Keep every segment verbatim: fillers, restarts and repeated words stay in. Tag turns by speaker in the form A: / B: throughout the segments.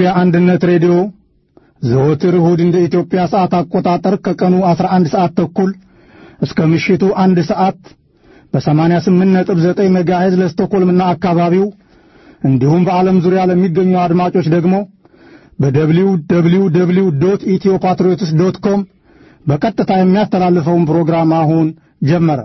A: የኢትዮጵያ አንድነት ሬዲዮ ዘወትር እሁድ እንደ ኢትዮጵያ ሰዓት አቆጣጠር ከቀኑ አስራ አንድ ሰዓት ተኩል እስከ ምሽቱ አንድ ሰዓት በ88 ነጥብ ዘጠኝ ሜጋሄርዝ ለስቶኮልምና አካባቢው እንዲሁም በዓለም ዙሪያ ለሚገኙ አድማጮች ደግሞ በደብሊው ደብሊው ደብሊው ዶት ኢትዮ ፓትሪዮትስ ዶት ኮም በቀጥታ የሚያስተላልፈውን ፕሮግራም አሁን ጀመረ።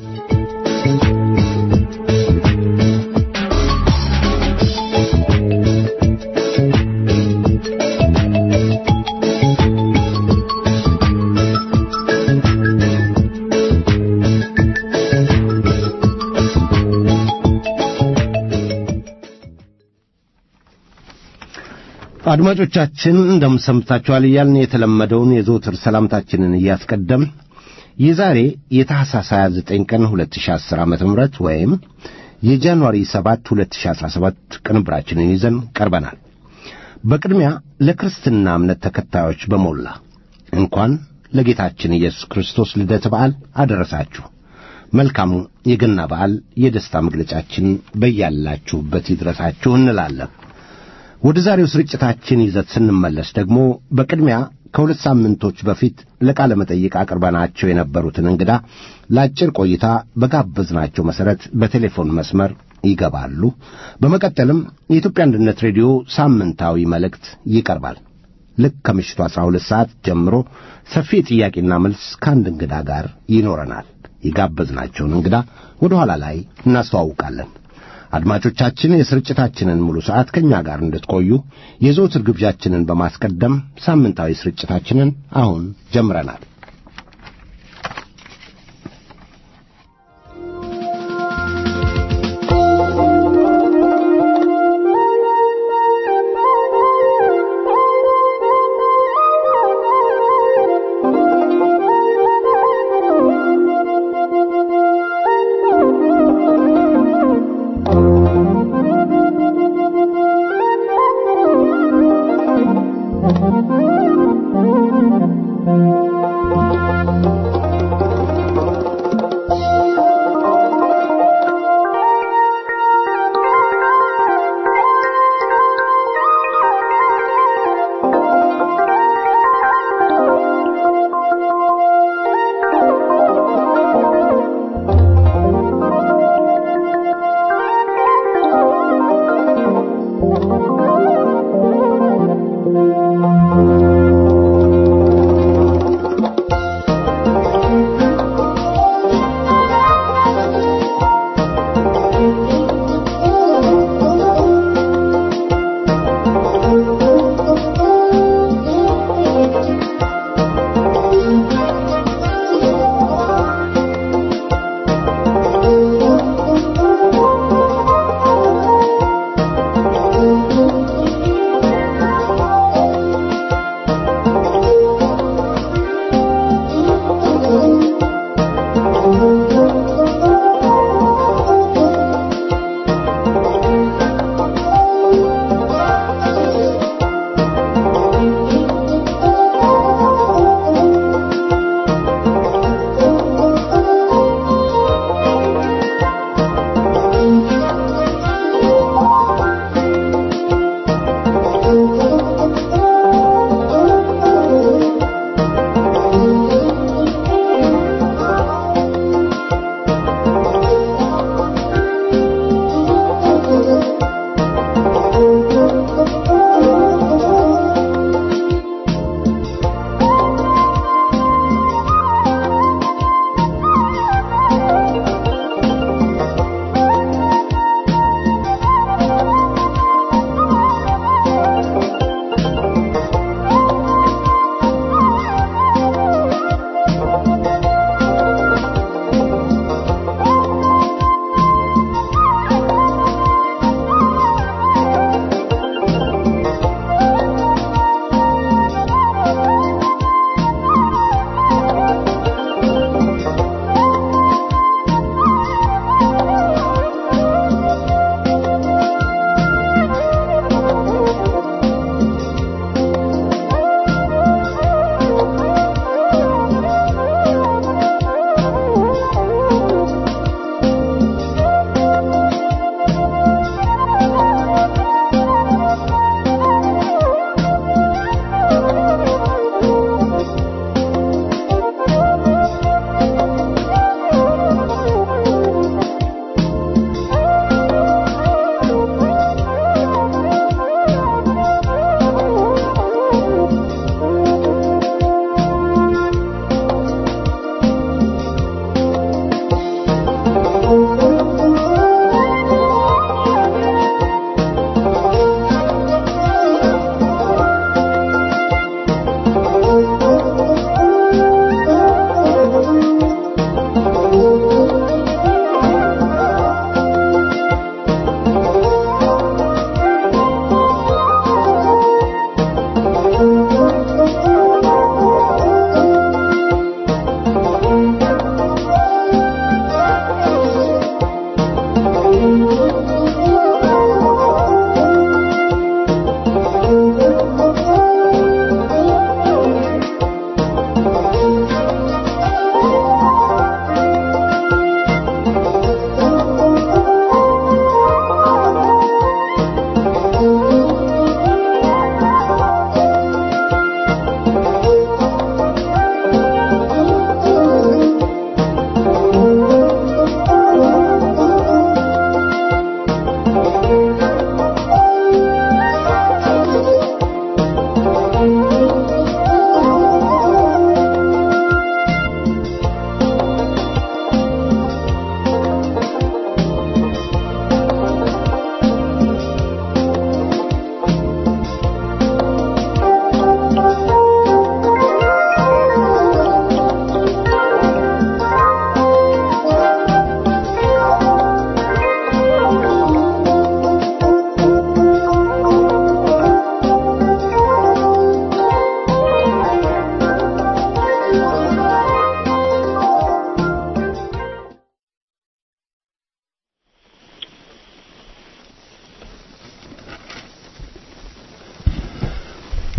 B: አድማጮቻችን እንደምሰምታችኋል እያልን የተለመደውን የዘወትር ሰላምታችንን እያስቀደም የዛሬ የታህሳስ ሃያ ዘጠኝ ቀን ሁለት ሺህ አስር ዓመተ ምህረት ወይም የጃንዋሪ ሰባት ሁለት ሺህ አስራ ሰባት ቅንብራችንን ይዘን ቀርበናል። በቅድሚያ ለክርስትና እምነት ተከታዮች በሞላ እንኳን ለጌታችን ኢየሱስ ክርስቶስ ልደት በዓል አደረሳችሁ። መልካሙ የገና በዓል የደስታ መግለጫችን በያላችሁበት ይድረሳችሁ እንላለን። ወደ ዛሬው ስርጭታችን ይዘት ስንመለስ ደግሞ በቅድሚያ ከሁለት ሳምንቶች በፊት ለቃለ መጠይቅ አቅርበናቸው የነበሩትን እንግዳ ለአጭር ቆይታ በጋበዝናቸው መሰረት በቴሌፎን መስመር ይገባሉ። በመቀጠልም የኢትዮጵያ አንድነት ሬዲዮ ሳምንታዊ መልእክት ይቀርባል። ልክ ከምሽቱ አስራ ሁለት ሰዓት ጀምሮ ሰፊ ጥያቄና መልስ ከአንድ እንግዳ ጋር ይኖረናል። የጋበዝናቸውን እንግዳ ወደ ኋላ ላይ እናስተዋውቃለን። አድማጮቻችን የስርጭታችንን ሙሉ ሰዓት ከኛ ጋር እንድትቆዩ የዘወትር ግብዣችንን በማስቀደም ሳምንታዊ ስርጭታችንን አሁን ጀምረናል።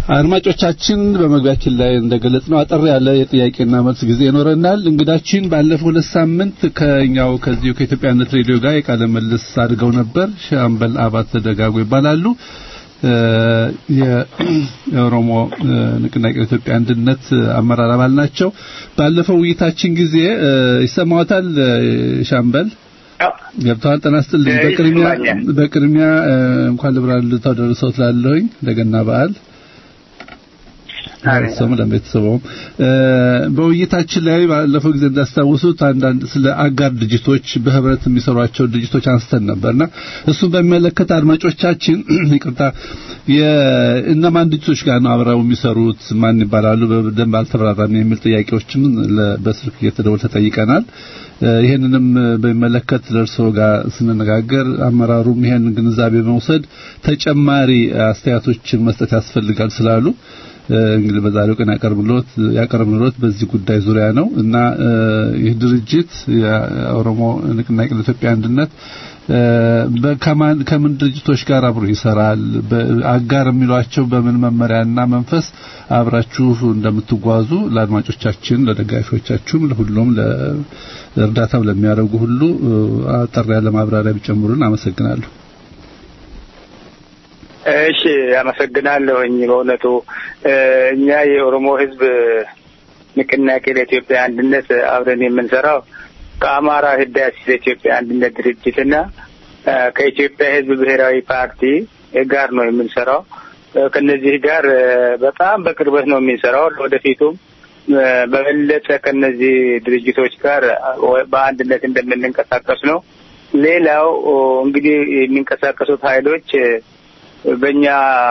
C: አድማጮቻችን በመግቢያችን ላይ እንደገለጽነው አጠር ያለ የጥያቄና መልስ ጊዜ ይኖረናል። እንግዳችን ባለፈው ሁለት ሳምንት ከኛው ከዚሁ ከኢትዮጵያነት ሬዲዮ ጋር የቃለ መልስ አድርገው ነበር። ሻምበል አባተ ደጋጎ ይባላሉ። የኦሮሞ ንቅናቄ ኢትዮጵያ አንድነት አመራር አባል ናቸው። ባለፈው ውይይታችን ጊዜ ይሰማዎታል ሻምበል? ገብቷል። ተናስተልኝ በቅድሚያ በቅድሚያ እንኳን ለብራል ተደረሰው ትላለሁኝ ለገና በዓል አሰሙ ለቤተሰቦም በውይይታችን ላይ ባለፈው ጊዜ እንዳስታውሱት አንዳንድ ስለ አጋር ድርጅቶች በህብረት የሚሰሯቸው ድርጅቶች አንስተን ነበርና እሱን በሚመለከት አድማጮቻችን ይቅርታ የእነማን ድርጅቶች ጋር ነው አብረው የሚሰሩት ማን ይባላሉ በደንብ አልተብራራም የሚል ጥያቄዎችም በስልክ እየተደወለ ተጠይቀናል። ይሄንንም በሚመለከት ደርሶ ጋር ስንነጋገር አመራሩም ይሄን ግንዛቤ በመውሰድ ተጨማሪ አስተያየቶችን መስጠት ያስፈልጋል ስላሉ እንግዲህ በዛሬው ቀን ያቀርብሎት ያቀርብሎት በዚህ ጉዳይ ዙሪያ ነው እና ይህ ድርጅት የኦሮሞ ንቅናቄ ለኢትዮጵያ አንድነት በከማን ከምን ድርጅቶች ጋር አብሮ ይሰራል አጋር የሚሏቸው በምን መመሪያና መንፈስ አብራችሁ እንደምትጓዙ ለአድማጮቻችን ለደጋፊዎቻችሁም ለሁሉም ለእርዳታው ለሚያደርጉ ሁሉ አጠር ያለ ማብራሪያ ቢጨምሩልን አመሰግናለሁ።
D: እሺ አመሰግናለሁኝ። በእውነቱ እኛ የኦሮሞ ህዝብ ንቅናቄ ለኢትዮጵያ አንድነት አብረን የምንሰራው ከአማራ ህዳሴ ለኢትዮጵያ አንድነት ድርጅትና ከኢትዮጵያ ህዝብ ብሔራዊ ፓርቲ ጋር ነው የምንሰራው። ከነዚህ ጋር በጣም በቅርበት ነው የምንሰራው። ለወደፊቱም በበለጠ ከነዚህ ድርጅቶች ጋር በአንድነት እንደምንንቀሳቀስ ነው። ሌላው እንግዲህ የሚንቀሳቀሱት ኃይሎች በእኛ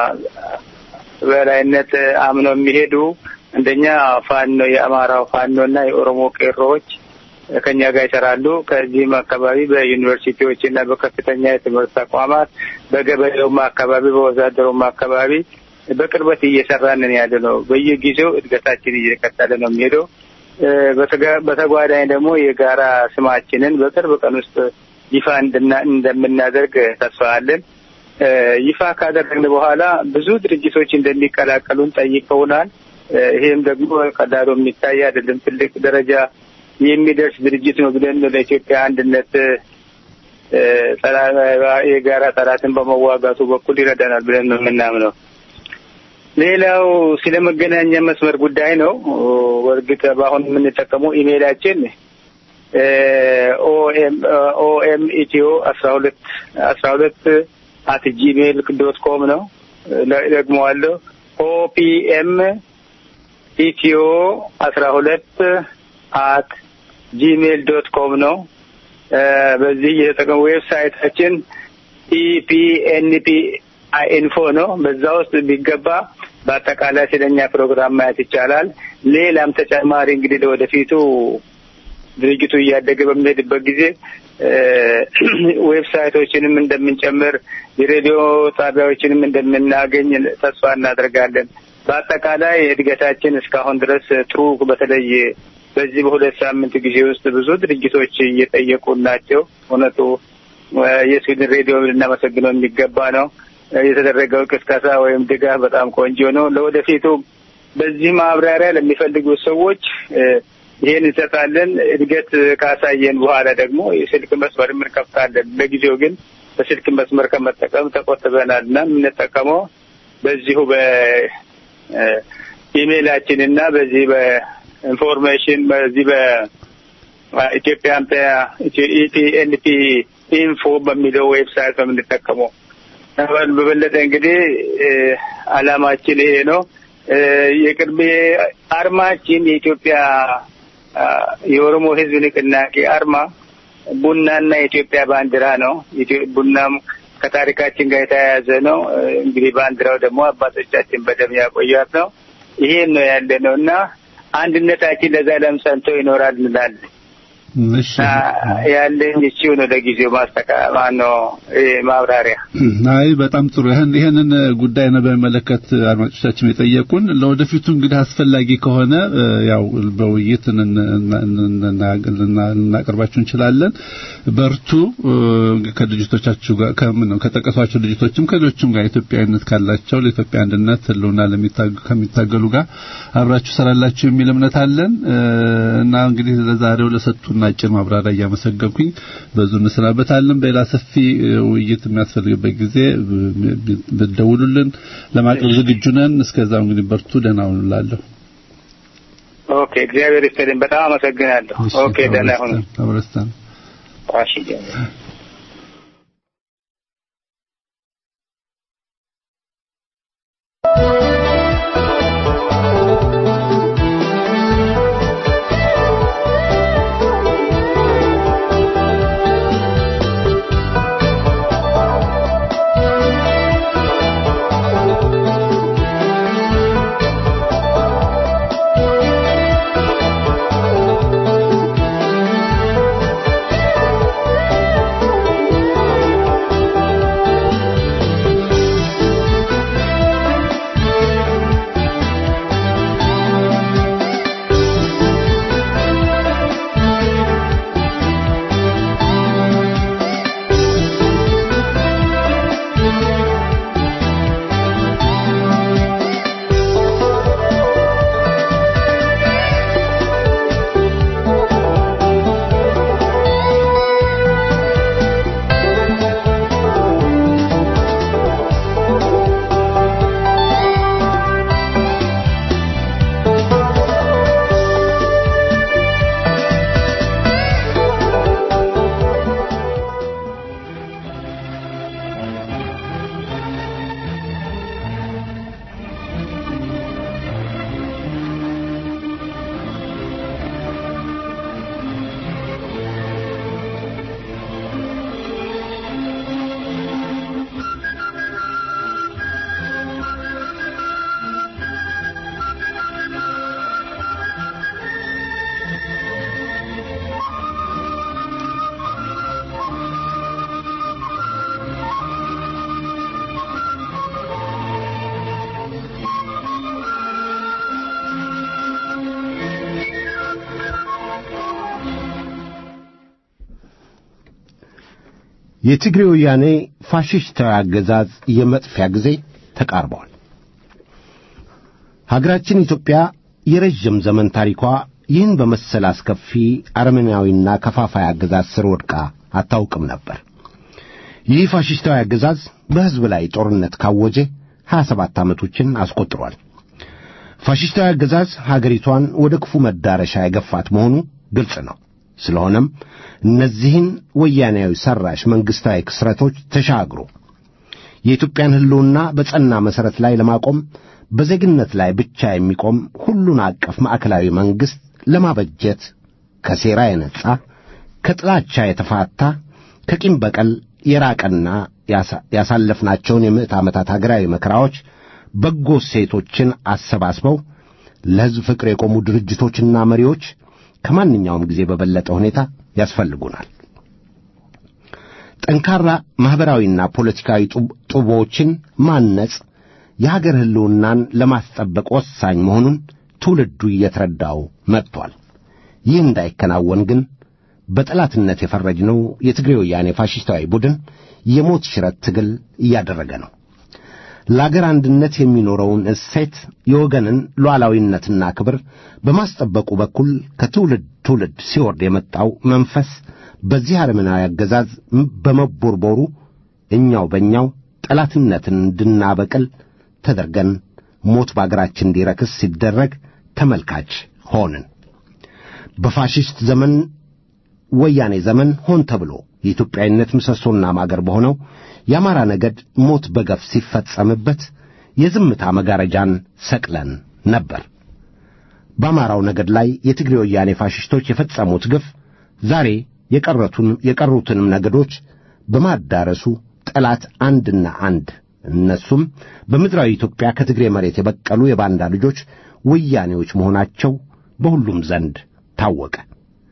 D: በላይነት አምነው የሚሄዱ እንደኛ ፋኖ የአማራው ፋኖና የኦሮሞ ቄሮዎች ከኛ ጋር ይሰራሉ። ከዚህም አካባቢ በዩኒቨርሲቲዎችና በከፍተኛ የትምህርት ተቋማት በገበሬውም አካባቢ በወዛደሩም አካባቢ በቅርበት እየሰራን ያለነው በየጊዜው እድገታችን እየቀጠለ ነው የሚሄደው። በተጓዳኝ ደግሞ የጋራ ስማችንን በቅርብ ቀን ውስጥ ይፋ እንደምናደርግ ተስፋ አለን። ይፋ ካደረግን በኋላ ብዙ ድርጅቶች እንደሚቀላቀሉን ጠይቀውናል። ይሄም ደግሞ ቀዳዶ የሚታይ አይደለም፣ ትልቅ ደረጃ የሚደርስ ድርጅት ነው ብለን ለኢትዮጵያ አንድነት የጋራ ጠላትን በመዋጋቱ በኩል ይረዳናል ብለን ነው የምናምነው። ሌላው ስለ መገናኛ መስመር ጉዳይ ነው። ወርግጥ በአሁን የምንጠቀመው ኢሜይላችን ኦኤም ኦኤም ኢትዮ አስራ ሁለት አስራ ሁለት አት ጂሜይል ዶት ኮም ነው። ደግሞ አለው ኦፒኤም ኢትዮ አስራ ሁለት አት ጂሜይል ዶት ኮም ነው። በዚህ የተጠቀሙ ዌብሳይታችን ኢፒኤንፒ ኢንፎ ነው። በዛ ውስጥ ቢገባ በአጠቃላይ ስለኛ ፕሮግራም ማየት ይቻላል። ሌላም ተጨማሪ እንግዲህ ለወደፊቱ ድርጅቱ እያደገ በሚሄድበት ጊዜ ዌብሳይቶችንም እንደምንጨምር የሬዲዮ ጣቢያዎችንም እንደምናገኝ ተስፋ እናደርጋለን። በአጠቃላይ እድገታችን እስካሁን ድረስ ጥሩ፣ በተለይ በዚህ በሁለት ሳምንት ጊዜ ውስጥ ብዙ ድርጅቶች እየጠየቁ ናቸው። እውነቱ የስዊድን ሬዲዮ ልናመሰግነው የሚገባ ነው። የተደረገው ቅስቀሳ ወይም ድጋፍ በጣም ቆንጆ ነው። ለወደፊቱ በዚህ ማብራሪያ ለሚፈልጉ ሰዎች ይሄን እንሰጣለን። እድገት ካሳየን በኋላ ደግሞ የስልክ መስመር እንከፍታለን። ለጊዜው ግን በስልክ መስመር ከመጠቀም ተቆጥበናልና የምንጠቀመው በዚሁ በኢሜይላችንና በዚህ በኢንፎርሜሽን በዚህ በኢትዮጵያ ኢቲኤንፒ ኢንፎ በሚለው ዌብሳይት ነው የምንጠቀመው። በበለጠ እንግዲህ አላማችን ይሄ ነው። የቅርብ አርማችን የኢትዮጵያ የኦሮሞ ህዝብ ንቅናቄ አርማ ቡናና የኢትዮጵያ ባንዲራ ነው። ቡናም ከታሪካችን ጋር የተያያዘ ነው። እንግዲህ ባንዲራው ደግሞ አባቶቻችን በደም ያቆዩት ነው። ይሄን ነው ያለነውና አንድነታችን ለዘላለም ጸንቶ ይኖራል እንላለን።
C: እሺ
D: ያለኝ እቺው ነው ለጊዜው ማስተካ ማነው ማብራሪያ
C: አይ በጣም ጥሩ ይሄን ይሄንን ጉዳይ ነው በመለከት አድማጮቻችን የጠየቁን ለወደፊቱ እንግዲህ አስፈላጊ ከሆነ ያው በውይይት እናቀርባችሁ እንችላለን በርቱ ከድርጅቶቻችሁ ጋር ከምን ነው ከተቀሷቸው ድርጅቶችም ከሌሎችም ጋር ኢትዮጵያዊነት ካላቸው ለኢትዮጵያ አንድነት ህልውና ለሚታገሉ ጋር አብራችሁ ሰራላችሁ የሚል እምነት አለን እና እንግዲህ ለዛሬው ለሰጡና አጭር ማብራሪያ ያመሰግንኩኝ በዙ እንሰናበታለን በሌላ ሰፊ ውይይት የሚያስፈልግበት ጊዜ በደውሉልን ለማቅረብ ዝግጁ ነን እስከዛው እንግዲህ በርቱ ደህና ሁኑላለሁ
D: ኦኬ እግዚአብሔር ይስጥልኝ በጣም አመሰግናለሁ ኦኬ ደህና ሁኑ
C: አብረስታን
D: እሺ
B: የትግሬ ወያኔ ፋሽስታዊ አገዛዝ የመጥፊያ ጊዜ ተቃርቧል። ሀገራችን ኢትዮጵያ የረጅም ዘመን ታሪኳ ይህን በመሰለ አስከፊ አረመኔያዊና ከፋፋይ አገዛዝ ስር ወድቃ አታውቅም ነበር። ይህ ፋሽስታዊ አገዛዝ በሕዝብ ላይ ጦርነት ካወጀ ሀያ ሰባት ዓመቶችን አስቆጥሯል። ፋሽስታዊ አገዛዝ ሀገሪቷን ወደ ክፉ መዳረሻ የገፋት መሆኑ ግልጽ ነው። ስለሆነም እነዚህን ወያኔያዊ ሰራሽ መንግስታዊ ክስረቶች ተሻግሮ የኢትዮጵያን ህልውና በጸና መሰረት ላይ ለማቆም በዜግነት ላይ ብቻ የሚቆም ሁሉን አቀፍ ማዕከላዊ መንግስት ለማበጀት ከሴራ የነጻ ከጥላቻ የተፋታ ከቂም በቀል የራቀና ያሳለፍናቸውን የምዕት ዓመታት ሀገራዊ መከራዎች በጎ ሴቶችን አሰባስበው ለሕዝብ ፍቅር የቆሙ ድርጅቶችና መሪዎች ከማንኛውም ጊዜ በበለጠ ሁኔታ ያስፈልጉናል። ጠንካራ ማህበራዊና ፖለቲካዊ ጡቦችን ማነጽ የሀገር ህልውናን ለማስጠበቅ ወሳኝ መሆኑን ትውልዱ እየተረዳው መጥቷል። ይህ እንዳይከናወን ግን በጠላትነት የፈረጅነው የትግሬ ወያኔ ፋሽስታዊ ቡድን የሞት ሽረት ትግል እያደረገ ነው። ለአገር አንድነት የሚኖረውን እሴት የወገንን ሉዓላዊነትና ክብር በማስጠበቁ በኩል ከትውልድ ትውልድ ሲወርድ የመጣው መንፈስ በዚህ አረመናዊ አገዛዝ በመቦርቦሩ እኛው በእኛው ጠላትነትን እንድናበቅል ተደርገን ሞት በአገራችን እንዲረክስ ሲደረግ ተመልካች ሆንን። በፋሽስት ዘመን ወያኔ ዘመን ሆን ተብሎ የኢትዮጵያዊነት ምሰሶና ማገር በሆነው የአማራ ነገድ ሞት በገፍ ሲፈጸምበት የዝምታ መጋረጃን ሰቅለን ነበር። በአማራው ነገድ ላይ የትግሬ ወያኔ ፋሽስቶች የፈጸሙት ግፍ ዛሬ የቀረቱን የቀሩትንም ነገዶች በማዳረሱ ጠላት አንድና አንድ እነሱም በምድራዊ ኢትዮጵያ ከትግሬ መሬት የበቀሉ የባንዳ ልጆች ወያኔዎች መሆናቸው በሁሉም ዘንድ ታወቀ።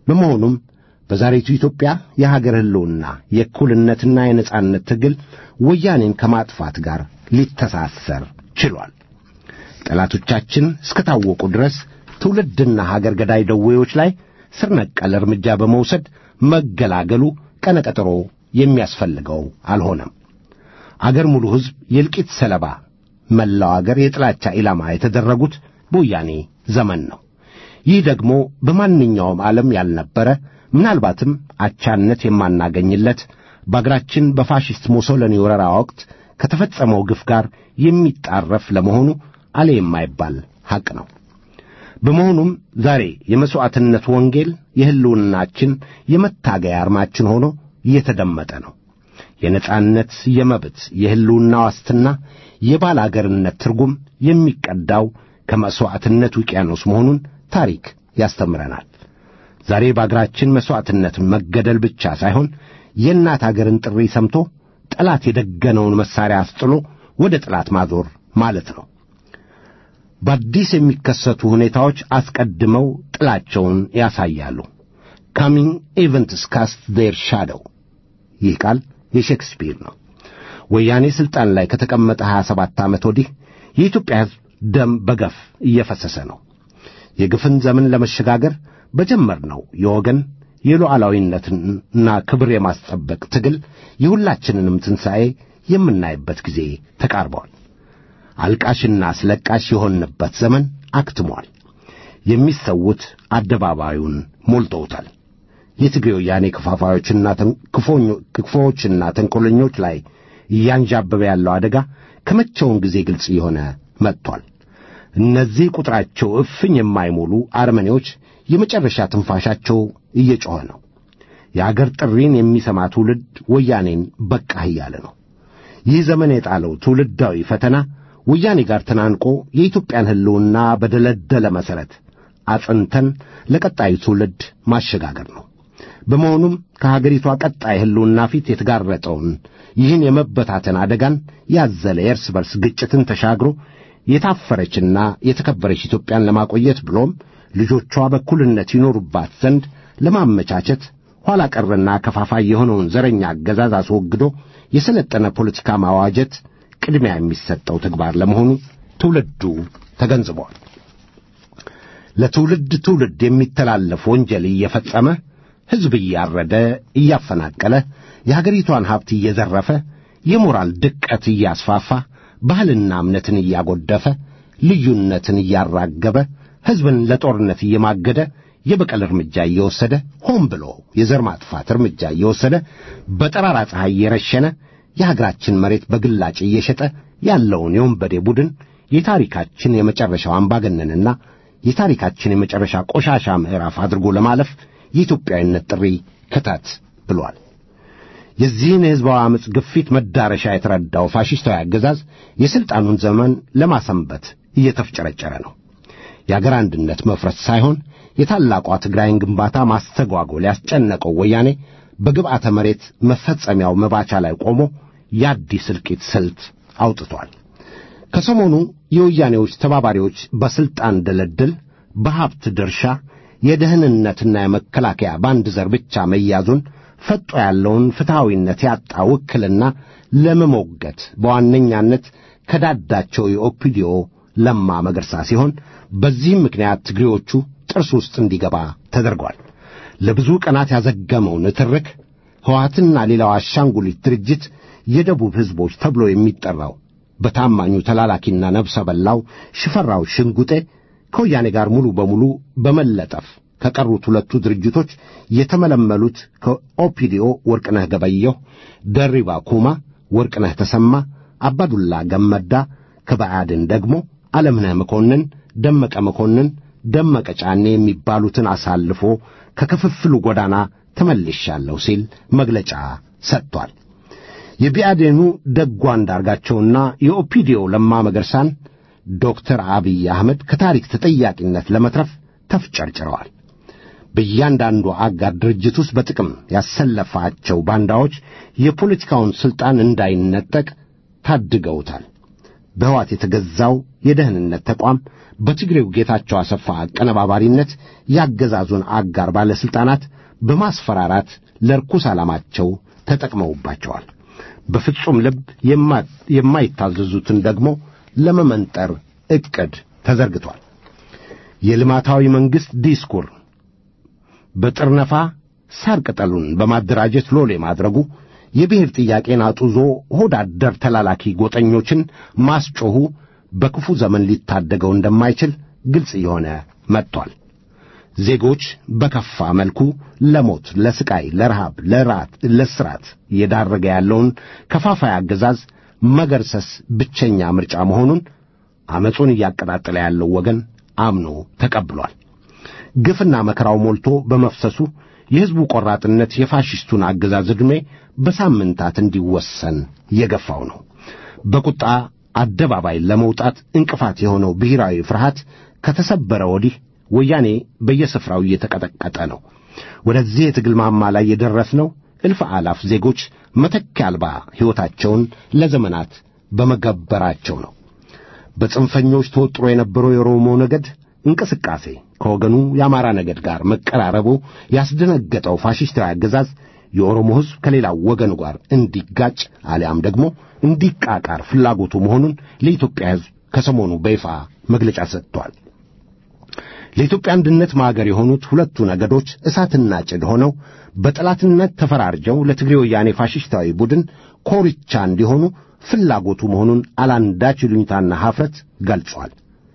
B: በመሆኑም በዛሬቱ ኢትዮጵያ የሀገር ህልውና የእኩልነትና የነጻነት ትግል ወያኔን ከማጥፋት ጋር ሊተሳሰር ችሏል። ጠላቶቻችን እስከታወቁ ድረስ ትውልድና ሀገር ገዳይ ደዌዎች ላይ ስር ነቀል እርምጃ በመውሰድ መገላገሉ ቀነቀጠሮ የሚያስፈልገው አልሆነም። አገር ሙሉ ሕዝብ የእልቂት ሰለባ፣ መላው አገር የጥላቻ ኢላማ የተደረጉት በወያኔ ዘመን ነው። ይህ ደግሞ በማንኛውም ዓለም ያልነበረ ምናልባትም አቻነት የማናገኝለት በአገራችን በፋሽስት ሙሶሊኒ ወረራ ወቅት ከተፈጸመው ግፍ ጋር የሚጣረፍ ለመሆኑ አለ የማይባል ሐቅ ነው። በመሆኑም ዛሬ የመሥዋዕትነት ወንጌል የህልውናችን የመታገያ አርማችን ሆኖ እየተደመጠ ነው። የነጻነት፣ የመብት፣ የህልውና ዋስትና፣ የባላገርነት ትርጉም የሚቀዳው ከመሥዋዕትነት ውቅያኖስ መሆኑን ታሪክ ያስተምረናል። ዛሬ በአገራችን መሥዋዕትነት መገደል ብቻ ሳይሆን የእናት አገርን ጥሪ ሰምቶ ጠላት የደገነውን መሳሪያ አስጥሎ ወደ ጠላት ማዞር ማለት ነው። በአዲስ የሚከሰቱ ሁኔታዎች አስቀድመው ጥላቸውን ያሳያሉ። coming events cast their shadow። ይህ ቃል የሼክስፒር ነው። ወያኔ ስልጣን ላይ ከተቀመጠ ሀያ ሰባት ዓመት ወዲህ የኢትዮጵያ ሕዝብ ደም በገፍ እየፈሰሰ ነው። የግፍን ዘመን ለመሸጋገር በጀመርነው የወገን የሉዓላዊነትና ክብር የማስጠበቅ ትግል የሁላችንንም ትንሣኤ የምናይበት ጊዜ ተቃርቧል። አልቃሽና አስለቃሽ የሆንበት ዘመን አክትሟል። የሚሰውት አደባባዩን ሞልተውታል። የትግሬ ወያኔ ክፋፋዮችና ክፉዎችና ተንኰለኞች ላይ እያንዣበበ ያለው አደጋ ከመቼውም ጊዜ ግልጽ የሆነ መጥቷል። እነዚህ ቁጥራቸው እፍኝ የማይሞሉ አረመኔዎች የመጨረሻ ትንፋሻቸው እየጮኸ ነው። የአገር ጥሪን የሚሰማ ትውልድ ወያኔን በቃህ እያለ ነው። ይህ ዘመን የጣለው ትውልዳዊ ፈተና ወያኔ ጋር ተናንቆ የኢትዮጵያን ህልውና በደለደለ መሠረት አጽንተን ለቀጣዩ ትውልድ ማሸጋገር ነው። በመሆኑም ከሀገሪቷ ቀጣይ ህልውና ፊት የተጋረጠውን ይህን የመበታተን አደጋን ያዘለ የእርስ በርስ ግጭትን ተሻግሮ የታፈረችና የተከበረች ኢትዮጵያን ለማቆየት ብሎም ልጆቿ በእኩልነት ይኖሩባት ዘንድ ለማመቻቸት ኋላ ቀርና ከፋፋይ የሆነውን ዘረኛ አገዛዝ አስወግዶ የሰለጠነ ፖለቲካ ማዋጀት ቅድሚያ የሚሰጠው ተግባር ለመሆኑ ትውልዱ ተገንዝቧል። ለትውልድ ትውልድ የሚተላለፍ ወንጀል እየፈጸመ ሕዝብ እያረደ እያፈናቀለ የሀገሪቷን ሀብት እየዘረፈ የሞራል ድቀት እያስፋፋ ባህልና እምነትን እያጎደፈ ልዩነትን እያራገበ ሕዝብን ለጦርነት እየማገደ የበቀል እርምጃ እየወሰደ ሆን ብሎ የዘር ማጥፋት እርምጃ እየወሰደ በጠራራ ፀሐይ እየረሸነ የሀገራችን መሬት በግላጭ እየሸጠ ያለውን የወንበዴ ቡድን የታሪካችን የመጨረሻው አምባገነንና የታሪካችን የመጨረሻ ቆሻሻ ምዕራፍ አድርጎ ለማለፍ የኢትዮጵያዊነት ጥሪ ክተት ብሏል። የዚህን የሕዝባዊ ዓመፅ ግፊት መዳረሻ የተረዳው ፋሽስታዊ አገዛዝ የሥልጣኑን ዘመን ለማሰንበት እየተፍጨረጨረ ነው። የአገር አንድነት መፍረስ ሳይሆን የታላቋ ትግራይን ግንባታ ማስተጓጎል ያስጨነቀው ወያኔ በግብዓተ መሬት መፈጸሚያው መባቻ ላይ ቆሞ የአዲስ እልቂት ስልት አውጥቷል። ከሰሞኑ የወያኔዎች ተባባሪዎች በሥልጣን ድልድል፣ በሀብት ድርሻ፣ የደህንነትና የመከላከያ ባንድ ዘር ብቻ መያዙን ፈጦ ያለውን ፍትሐዊነት ያጣ ውክልና ለመሞገት በዋነኛነት ከዳዳቸው የኦፒዲዮ ለማ መገርሳ ሲሆን በዚህም ምክንያት ትግሬዎቹ ጥርስ ውስጥ እንዲገባ ተደርጓል። ለብዙ ቀናት ያዘገመው ንትርክ ሕወሓትና ሌላው አሻንጉሊት ድርጅት የደቡብ ሕዝቦች ተብሎ የሚጠራው በታማኙ ተላላኪና ነብሰ በላው ሽፈራው ሽንጉጤ ከወያኔ ጋር ሙሉ በሙሉ በመለጠፍ ከቀሩት ሁለቱ ድርጅቶች የተመለመሉት ከኦፒዲዮ ወርቅነህ ገበየሁ፣ ደሪባ ኩማ፣ ወርቅነህ ተሰማ፣ አባዱላ ገመዳ፣ ከበዓድን ደግሞ ዓለምነህ መኮንን፣ ደመቀ መኮንን፣ ደመቀ ጫኔ የሚባሉትን አሳልፎ ከክፍፍሉ ጎዳና ተመልሻለሁ ሲል መግለጫ ሰጥቷል። የቢአዴኑ ደጓ አንዳርጋቸውና የኦፒዲዮ ለማ መገርሳን ዶክተር አብይ አህመድ ከታሪክ ተጠያቂነት ለመትረፍ ተፍጨርጭረዋል። በእያንዳንዱ አጋር ድርጅት ውስጥ በጥቅም ያሰለፋቸው ባንዳዎች የፖለቲካውን ሥልጣን እንዳይነጠቅ ታድገውታል። በህዋት የተገዛው የደህንነት ተቋም በትግሬው ጌታቸው አሰፋ አቀነባባሪነት ያገዛዙን አጋር ባለስልጣናት በማስፈራራት ለርኩስ ዓላማቸው ተጠቅመውባቸዋል። በፍጹም ልብ የማይታዘዙትን ደግሞ ለመመንጠር ዕቅድ ተዘርግቷል። የልማታዊ መንግሥት ዲስኩር በጥርነፋ ሳር ቅጠሉን በማደራጀት ሎሌ ማድረጉ የብሔር ጥያቄን አጡዞ ሆዳደር ተላላኪ ጎጠኞችን ማስጮኹ በክፉ ዘመን ሊታደገው እንደማይችል ግልጽ የሆነ መጥቷል። ዜጎች በከፋ መልኩ ለሞት፣ ለስቃይ፣ ለረሃብ፣ ለራት፣ ለስራት እየዳረገ ያለውን ከፋፋይ አገዛዝ መገርሰስ ብቸኛ ምርጫ መሆኑን አመጹን እያቀጣጠለ ያለው ወገን አምኖ ተቀብሏል። ግፍና መከራው ሞልቶ በመፍሰሱ የሕዝቡ ቆራጥነት የፋሽስቱን አገዛዝ ዕድሜ በሳምንታት እንዲወሰን የገፋው ነው። በቁጣ አደባባይ ለመውጣት እንቅፋት የሆነው ብሔራዊ ፍርሃት ከተሰበረ ወዲህ ወያኔ በየስፍራው እየተቀጠቀጠ ነው። ወደዚህ የትግል ማማ ላይ የደረስነው እልፍ አላፍ ዜጎች መተኪያ አልባ ሕይወታቸውን ለዘመናት በመገበራቸው ነው። በጽንፈኞች ተወጥሮ የነበረው የኦሮሞ ነገድ እንቅስቃሴ ከወገኑ የአማራ ነገድ ጋር መቀራረቡ ያስደነገጠው ፋሽስታዊ አገዛዝ የኦሮሞ ሕዝብ ከሌላው ወገኑ ጋር እንዲጋጭ አሊያም ደግሞ እንዲቃቃር ፍላጎቱ መሆኑን ለኢትዮጵያ ሕዝብ ከሰሞኑ በይፋ መግለጫ ሰጥቷል። ለኢትዮጵያ አንድነት ማገር የሆኑት ሁለቱ ነገዶች እሳትና ጭድ ሆነው በጠላትነት ተፈራርጀው ለትግሬ ወያኔ ፋሽስታዊ ቡድን ኮርቻ እንዲሆኑ ፍላጎቱ መሆኑን አላንዳች ይሉኝታና ኀፍረት ገልጿል።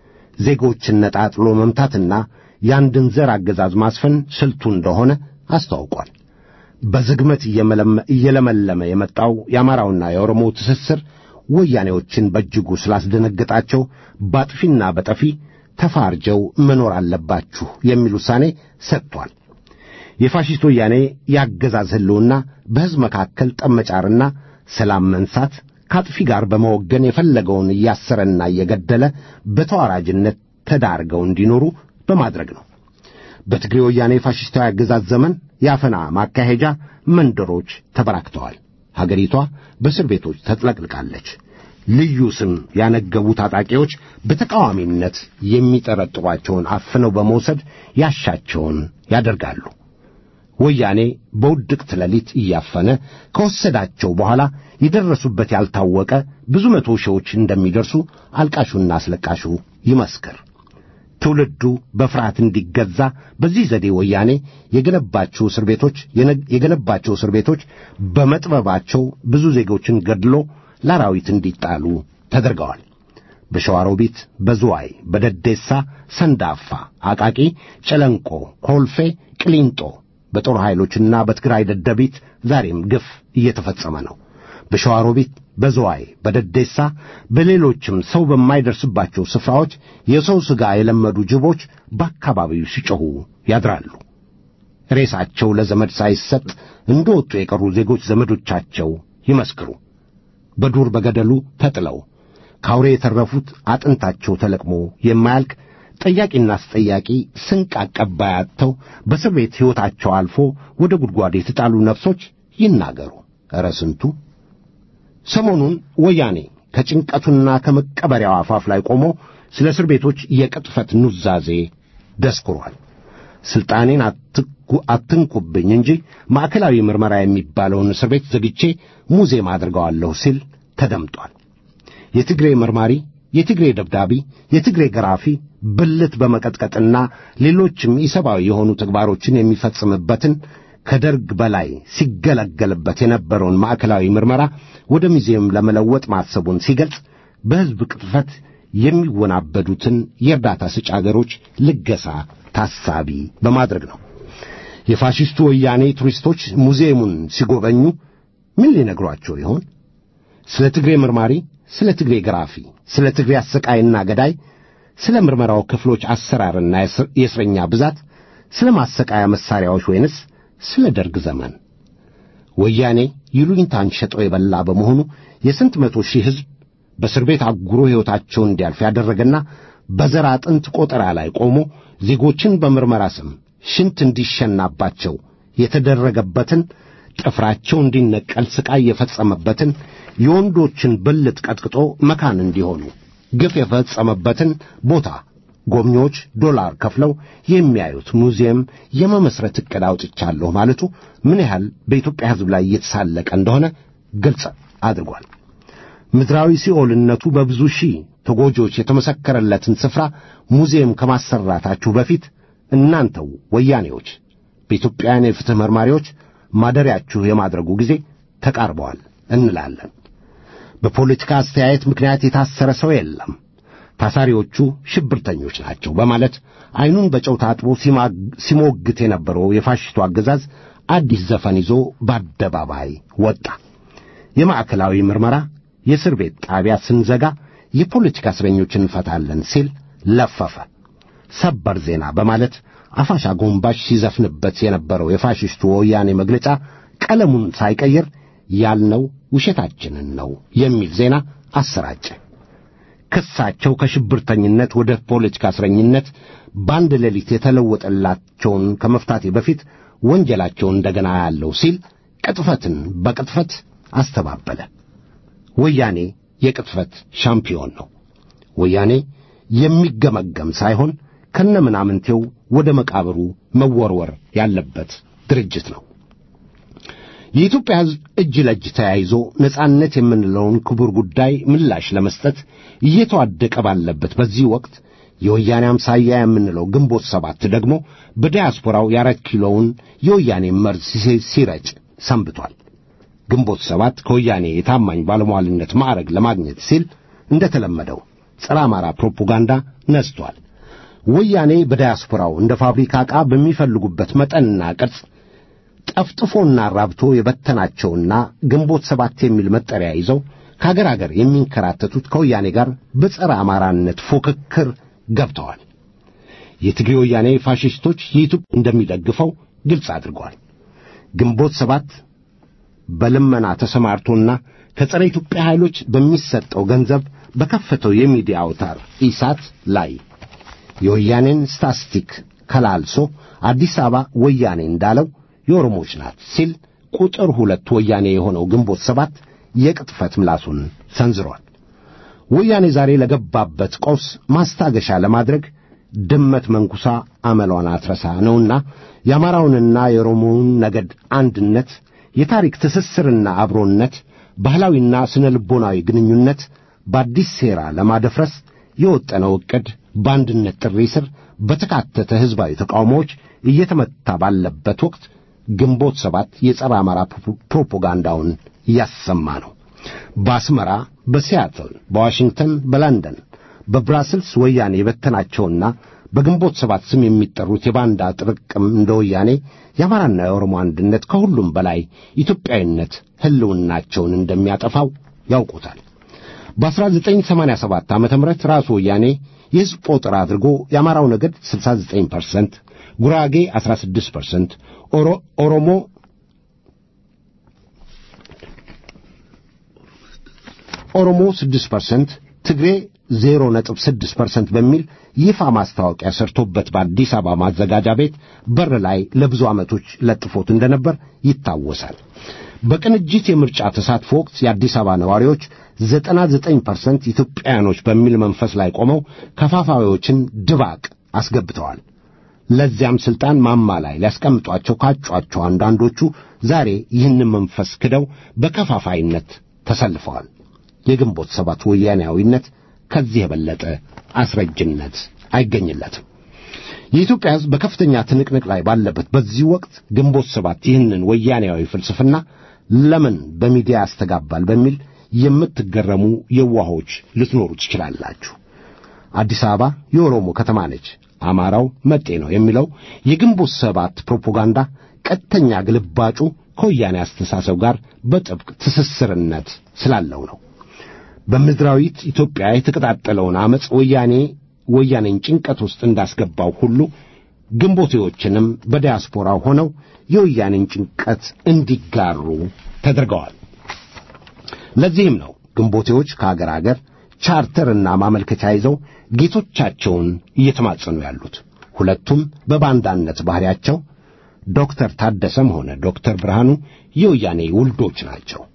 B: ዜጎችን ነጣጥሎ መምታትና የአንድን ዘር አገዛዝ ማስፈን ስልቱ እንደሆነ አስታውቋል። በዝግመት እየለመለመ የመጣው የአማራውና የኦሮሞ ትስስር ወያኔዎችን በእጅጉ ስላስደነገጣቸው ባጥፊና በጠፊ ተፋርጀው መኖር አለባችሁ የሚል ውሳኔ ሰጥቷል። የፋሽስት ወያኔ ያገዛዝ ህልውና በሕዝብ መካከል ጠመጫርና ሰላም መንሳት ከአጥፊ ጋር በመወገን የፈለገውን እያሰረና እየገደለ በተዋራጅነት ተዳርገው እንዲኖሩ በማድረግ ነው። በትግሬ ወያኔ ፋሽስታዊ አገዛዝ ዘመን ያፈና ማካሄጃ መንደሮች ተበራክተዋል። ሀገሪቷ በእስር ቤቶች ተጥለቅልቃለች። ልዩ ስም ያነገቡ ታጣቂዎች በተቃዋሚነት የሚጠረጥሯቸውን አፍነው በመውሰድ ያሻቸውን ያደርጋሉ። ወያኔ በውድቅት ሌሊት እያፈነ ከወሰዳቸው በኋላ የደረሱበት ያልታወቀ ብዙ መቶ ሺዎች እንደሚደርሱ አልቃሹና አስለቃሹ ይመስክር። ትውልዱ በፍርሃት እንዲገዛ በዚህ ዘዴ ወያኔ የገነባቸው እስር ቤቶች የገነባቸው እስር ቤቶች በመጥበባቸው ብዙ ዜጎችን ገድሎ ለአራዊት እንዲጣሉ ተደርገዋል። በሸዋሮቢት፣ በዝዋይ፣ በደዴሳ፣ ሰንዳፋ፣ አቃቂ፣ ጨለንቆ፣ ኮልፌ፣ ቅሊንጦ በጦር ኃይሎችና በትግራይ ደደቢት ዛሬም ግፍ እየተፈጸመ ነው። በሸዋሮቢት፣ በዝዋይ፣ በደዴሳ በሌሎችም ሰው በማይደርስባቸው ስፍራዎች የሰው ሥጋ የለመዱ ጅቦች በአካባቢው ሲጮኹ ያድራሉ። ሬሳቸው ለዘመድ ሳይሰጥ እንደወጡ የቀሩ ዜጎች ዘመዶቻቸው ይመስክሩ። በዱር በገደሉ ተጥለው ካውሬ የተረፉት አጥንታቸው ተለቅሞ የማያልቅ ጠያቂና አስጠያቂ ስንቅ አቀባይ አጥተው በእስር ቤት ሕይወታቸው አልፎ ወደ ጉድጓድ የተጣሉ ነፍሶች ይናገሩ። ኧረ ስንቱ! ሰሞኑን ወያኔ ከጭንቀቱና ከመቀበሪያው አፋፍ ላይ ቆሞ ስለ እስር ቤቶች የቅጥፈት ኑዛዜ ደስኩሯል። ሥልጣኔን አትንኩብኝ እንጂ ማዕከላዊ ምርመራ የሚባለውን እስር ቤት ዘግቼ ሙዚየም አድርገዋለሁ ሲል ተደምጧል። የትግሬ መርማሪ፣ የትግሬ ደብዳቢ፣ የትግሬ ገራፊ ብልት በመቀጥቀጥና ሌሎችም ኢሰብአዊ የሆኑ ተግባሮችን የሚፈጽምበትን ከደርግ በላይ ሲገለገልበት የነበረውን ማዕከላዊ ምርመራ ወደ ሙዚየም ለመለወጥ ማሰቡን ሲገልጽ በሕዝብ ቅጥፈት የሚወናበዱትን የእርዳታ ሰጪ አገሮች ልገሳ ታሳቢ በማድረግ ነው። የፋሽስቱ ወያኔ ቱሪስቶች ሙዚየሙን ሲጎበኙ ምን ሊነግሯቸው ይሆን? ስለ ትግሬ መርማሪ፣ ስለ ትግሬ ገራፊ፣ ስለ ትግሬ አሰቃይና ገዳይ፣ ስለ ምርመራው ክፍሎች አሰራርና የእስረኛ ብዛት፣ ስለ ማሰቃያ መሳሪያዎች ወይንስ ስለ ደርግ ዘመን? ወያኔ ይሉኝታን ሸጦ የበላ በመሆኑ የስንት መቶ ሺህ ሕዝብ በእስር ቤት አጉሮ ሕይወታቸውን እንዲያልፍ ያደረገና በዘር አጥንት ቆጠራ ላይ ቆሞ ዜጎችን በምርመራ ስም ሽንት እንዲሸናባቸው የተደረገበትን ጥፍራቸው እንዲነቀል ስቃይ የፈጸመበትን የወንዶችን ብልት ቀጥቅጦ መካን እንዲሆኑ ግፍ የፈጸመበትን ቦታ ጎብኚዎች ዶላር ከፍለው የሚያዩት ሙዚየም የመመስረት ዕቅድ አውጥቻለሁ ማለቱ ምን ያህል በኢትዮጵያ ሕዝብ ላይ እየተሳለቀ እንደሆነ ግልጽ አድርጓል። ምድራዊ ሲኦልነቱ በብዙ ሺህ ተጎጂዎች የተመሰከረለትን ስፍራ ሙዚየም ከማሰራታችሁ በፊት እናንተው ወያኔዎች በኢትዮጵያውያን የፍትህ መርማሪዎች ማደሪያችሁ የማድረጉ ጊዜ ተቃርበዋል እንላለን። በፖለቲካ አስተያየት ምክንያት የታሰረ ሰው የለም፣ ታሳሪዎቹ ሽብርተኞች ናቸው በማለት አይኑን በጨው ታጥቦ ሲሞግት የነበረው የፋሽስቱ አገዛዝ አዲስ ዘፈን ይዞ በአደባባይ ወጣ። የማዕከላዊ ምርመራ የእስር ቤት ጣቢያ ስንዘጋ የፖለቲካ እስረኞችን እንፈታለን ሲል ለፈፈ። ሰበር ዜና በማለት አፋሽ አጎንባሽ ሲዘፍንበት የነበረው የፋሽስቱ ወያኔ መግለጫ ቀለሙን ሳይቀይር ያልነው ውሸታችንን ነው የሚል ዜና አሰራጨ። ክሳቸው ከሽብርተኝነት ወደ ፖለቲካ እስረኝነት ባንድ ሌሊት የተለወጠላቸውን ከመፍታቴ በፊት ወንጀላቸውን እንደገና ያለው ሲል ቅጥፈትን በቅጥፈት አስተባበለ። ወያኔ የቅጥፈት ሻምፒዮን ነው። ወያኔ የሚገመገም ሳይሆን ከነምናምንቴው ወደ መቃብሩ መወርወር ያለበት ድርጅት ነው። የኢትዮጵያ ሕዝብ እጅ ለእጅ ተያይዞ ነጻነት የምንለውን ክቡር ጉዳይ ምላሽ ለመስጠት እየተዋደቀ ባለበት በዚህ ወቅት የወያኔ አምሳያ የምንለው ግንቦት ሰባት ደግሞ በዲያስፖራው የአራት ኪሎውን የወያኔ መርዝ ሲረጭ ሰንብቷል። ግንቦት ሰባት ከወያኔ የታማኝ ባለሟልነት ማዕረግ ለማግኘት ሲል እንደተለመደው ጸረ አማራ ፕሮፓጋንዳ ነስቷል። ወያኔ በዲያስፖራው እንደ ፋብሪካ ዕቃ በሚፈልጉበት መጠንና ቅርጽ ጠፍጥፎና ራብቶ የበተናቸውና ግንቦት ሰባት የሚል መጠሪያ ይዘው ከአገር አገር የሚንከራተቱት ከወያኔ ጋር በጸረ አማራነት ፉክክር ገብተዋል። የትግሬ ወያኔ ፋሽስቶች የኢትዮጵያ እንደሚደግፈው ግልጽ አድርጓል። ግንቦት ሰባት በልመና ተሰማርቶና ከጸረ ኢትዮጵያ ኃይሎች በሚሰጠው ገንዘብ በከፈተው የሚዲያ አውታር ኢሳት ላይ የወያኔን ስታስቲክ ከላልሶ አዲስ አበባ ወያኔ እንዳለው የኦሮሞች ናት ሲል ቁጥር ሁለት ወያኔ የሆነው ግንቦት ሰባት የቅጥፈት ምላሱን ሰንዝሯል። ወያኔ ዛሬ ለገባበት ቀውስ ማስታገሻ ለማድረግ ድመት መንኩሳ አመሏን አትረሳ ነውና የአማራውንና የኦሮሞውን ነገድ አንድነት፣ የታሪክ ትስስርና አብሮነት፣ ባህላዊና ስነ ልቦናዊ ግንኙነት በአዲስ ሴራ ለማደፍረስ የወጠነው ዕቅድ በአንድነት ጥሪ ስር በተካተተ ሕዝባዊ ተቃውሞዎች እየተመታ ባለበት ወቅት ግንቦት ሰባት የጸረ አማራ ፕሮፓጋንዳውን እያሰማ ነው። በአስመራ፣ በሲያትል፣ በዋሽንግተን፣ በለንደን፣ በብራስልስ ወያኔ የበተናቸውና በግንቦት ሰባት ስም የሚጠሩት የባንዳ ጥርቅም እንደ ወያኔ የአማራና የኦሮሞ አንድነት ከሁሉም በላይ ኢትዮጵያዊነት ሕልውናቸውን እንደሚያጠፋው ያውቁታል። በ1987 ዓመተ ምህረት ራሱ ወያኔ የሕዝብ ቆጠራ አድርጎ የአማራው ነገድ ስልሳ ዘጠኝ ፐርሰንት፣ ጉራጌ አስራ ስድስት ፐርሰንት፣ ኦሮሞ ኦሮሞ ስድስት ፐርሰንት፣ ትግሬ ዜሮ ነጥብ ስድስት ፐርሰንት በሚል ይፋ ማስታወቂያ ሰርቶበት በአዲስ አበባ ማዘጋጃ ቤት በር ላይ ለብዙ ዓመቶች ለጥፎት እንደነበር ይታወሳል። በቅንጅት የምርጫ ተሳትፎ ወቅት የአዲስ አበባ ነዋሪዎች ዘጠና ዘጠኝ ፐርሰንት ኢትዮጵያውያኖች በሚል መንፈስ ላይ ቆመው ከፋፋዮችን ድባቅ አስገብተዋል። ለዚያም ስልጣን ማማ ላይ ሊያስቀምጧቸው ካጯቸው አንዳንዶቹ ዛሬ ይህንን መንፈስ ክደው በከፋፋይነት ተሰልፈዋል። የግንቦት ሰባት ወያኔያዊነት ከዚህ የበለጠ አስረጅነት አይገኝለትም። የኢትዮጵያ ሕዝብ በከፍተኛ ትንቅንቅ ላይ ባለበት በዚህ ወቅት ግንቦት ሰባት ይህንን ወያኔያዊ ፍልስፍና ለምን በሚዲያ ያስተጋባል በሚል የምትገረሙ የዋሆች ልትኖሩ ትችላላችሁ። አዲስ አበባ የኦሮሞ ከተማ ነች፣ አማራው መጤ ነው የሚለው የግንቦት ሰባት ፕሮፓጋንዳ ቀጥተኛ ግልባጩ ከወያኔ አስተሳሰብ ጋር በጥብቅ ትስስርነት ስላለው ነው። በምድራዊት ኢትዮጵያ የተቀጣጠለውን አመጽ ወያኔ ወያኔን ጭንቀት ውስጥ እንዳስገባው ሁሉ ግንቦቴዎችንም በዲያስፖራው ሆነው የወያኔን ጭንቀት እንዲጋሩ ተደርገዋል። ለዚህም ነው ግንቦቴዎች ከአገር አገር ቻርተርና ማመልከቻ ይዘው ጌቶቻቸውን እየተማጸኑ ያሉት። ሁለቱም በባንዳነት ባህሪያቸው ዶክተር ታደሰም ሆነ ዶክተር ብርሃኑ የወያኔ ውልዶች ናቸው።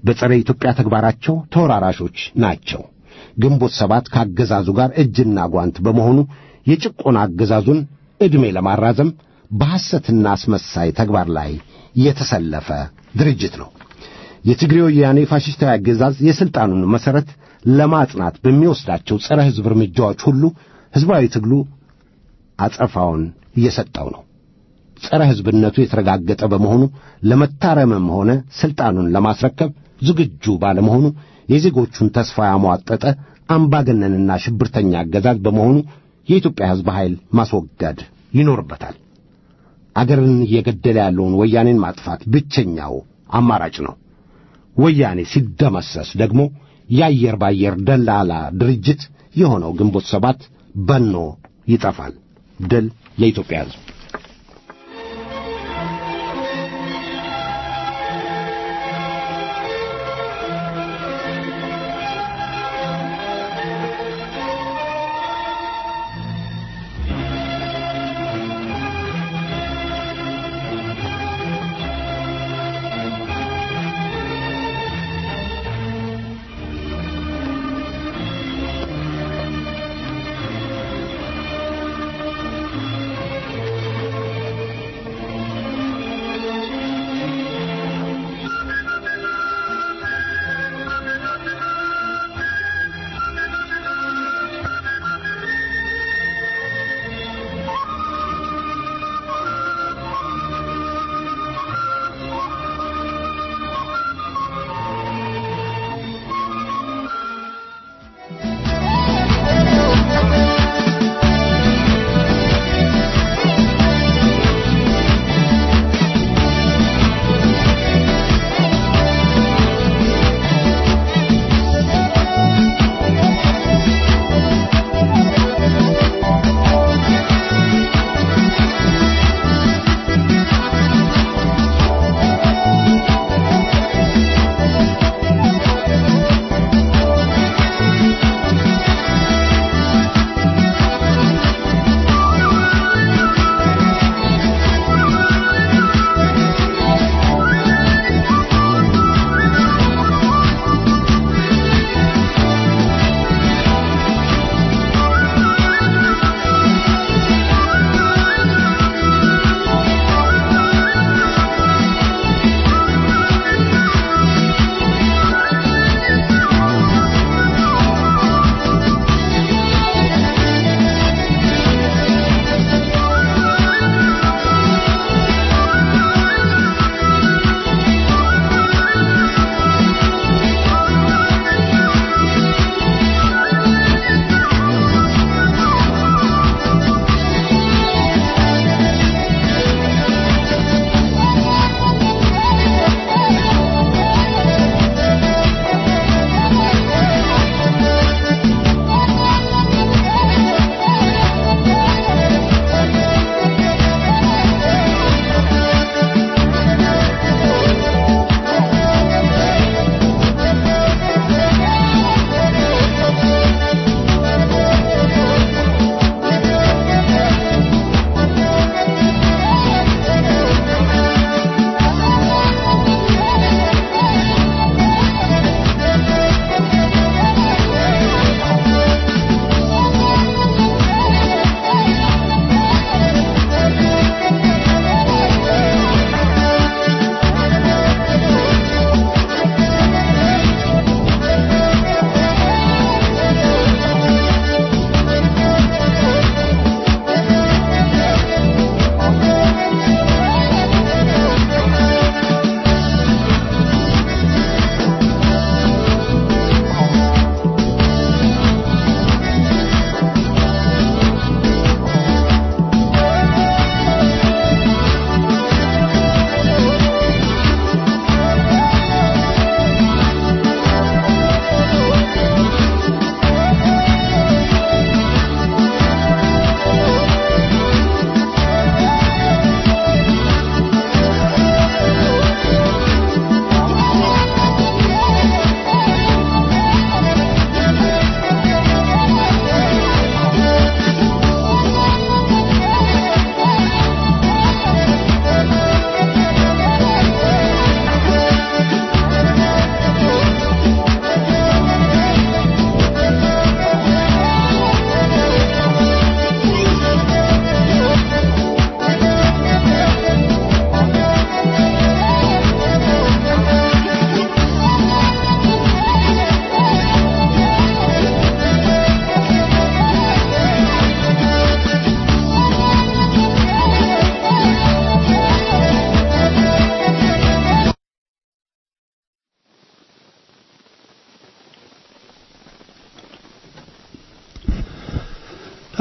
B: በጸረ ኢትዮጵያ ተግባራቸው ተወራራሾች ናቸው። ግንቦት ሰባት ከአገዛዙ ጋር እጅና ጓንት በመሆኑ የጭቆና አገዛዙን ዕድሜ ለማራዘም በሐሰትና አስመሳይ ተግባር ላይ የተሰለፈ ድርጅት ነው። የትግሬ ወያኔ ፋሽስታዊ አገዛዝ የሥልጣኑን መሠረት ለማጽናት በሚወስዳቸው ጸረ ሕዝብ እርምጃዎች ሁሉ ሕዝባዊ ትግሉ አጸፋውን እየሰጠው ነው። ጸረ ሕዝብነቱ የተረጋገጠ በመሆኑ ለመታረምም ሆነ ሥልጣኑን ለማስረከብ ዝግጁ ባለመሆኑ የዜጎቹን ተስፋ ያሟጠጠ አምባገነንና ሽብርተኛ አገዛዝ በመሆኑ የኢትዮጵያ ሕዝብ ኃይል ማስወገድ ይኖርበታል። አገርን እየገደለ ያለውን ወያኔን ማጥፋት ብቸኛው አማራጭ ነው። ወያኔ ሲደመሰስ ደግሞ የአየር ባየር ደላላ ድርጅት የሆነው ግንቦት ሰባት በኖ ይጠፋል። ድል ለኢትዮጵያ ሕዝብ።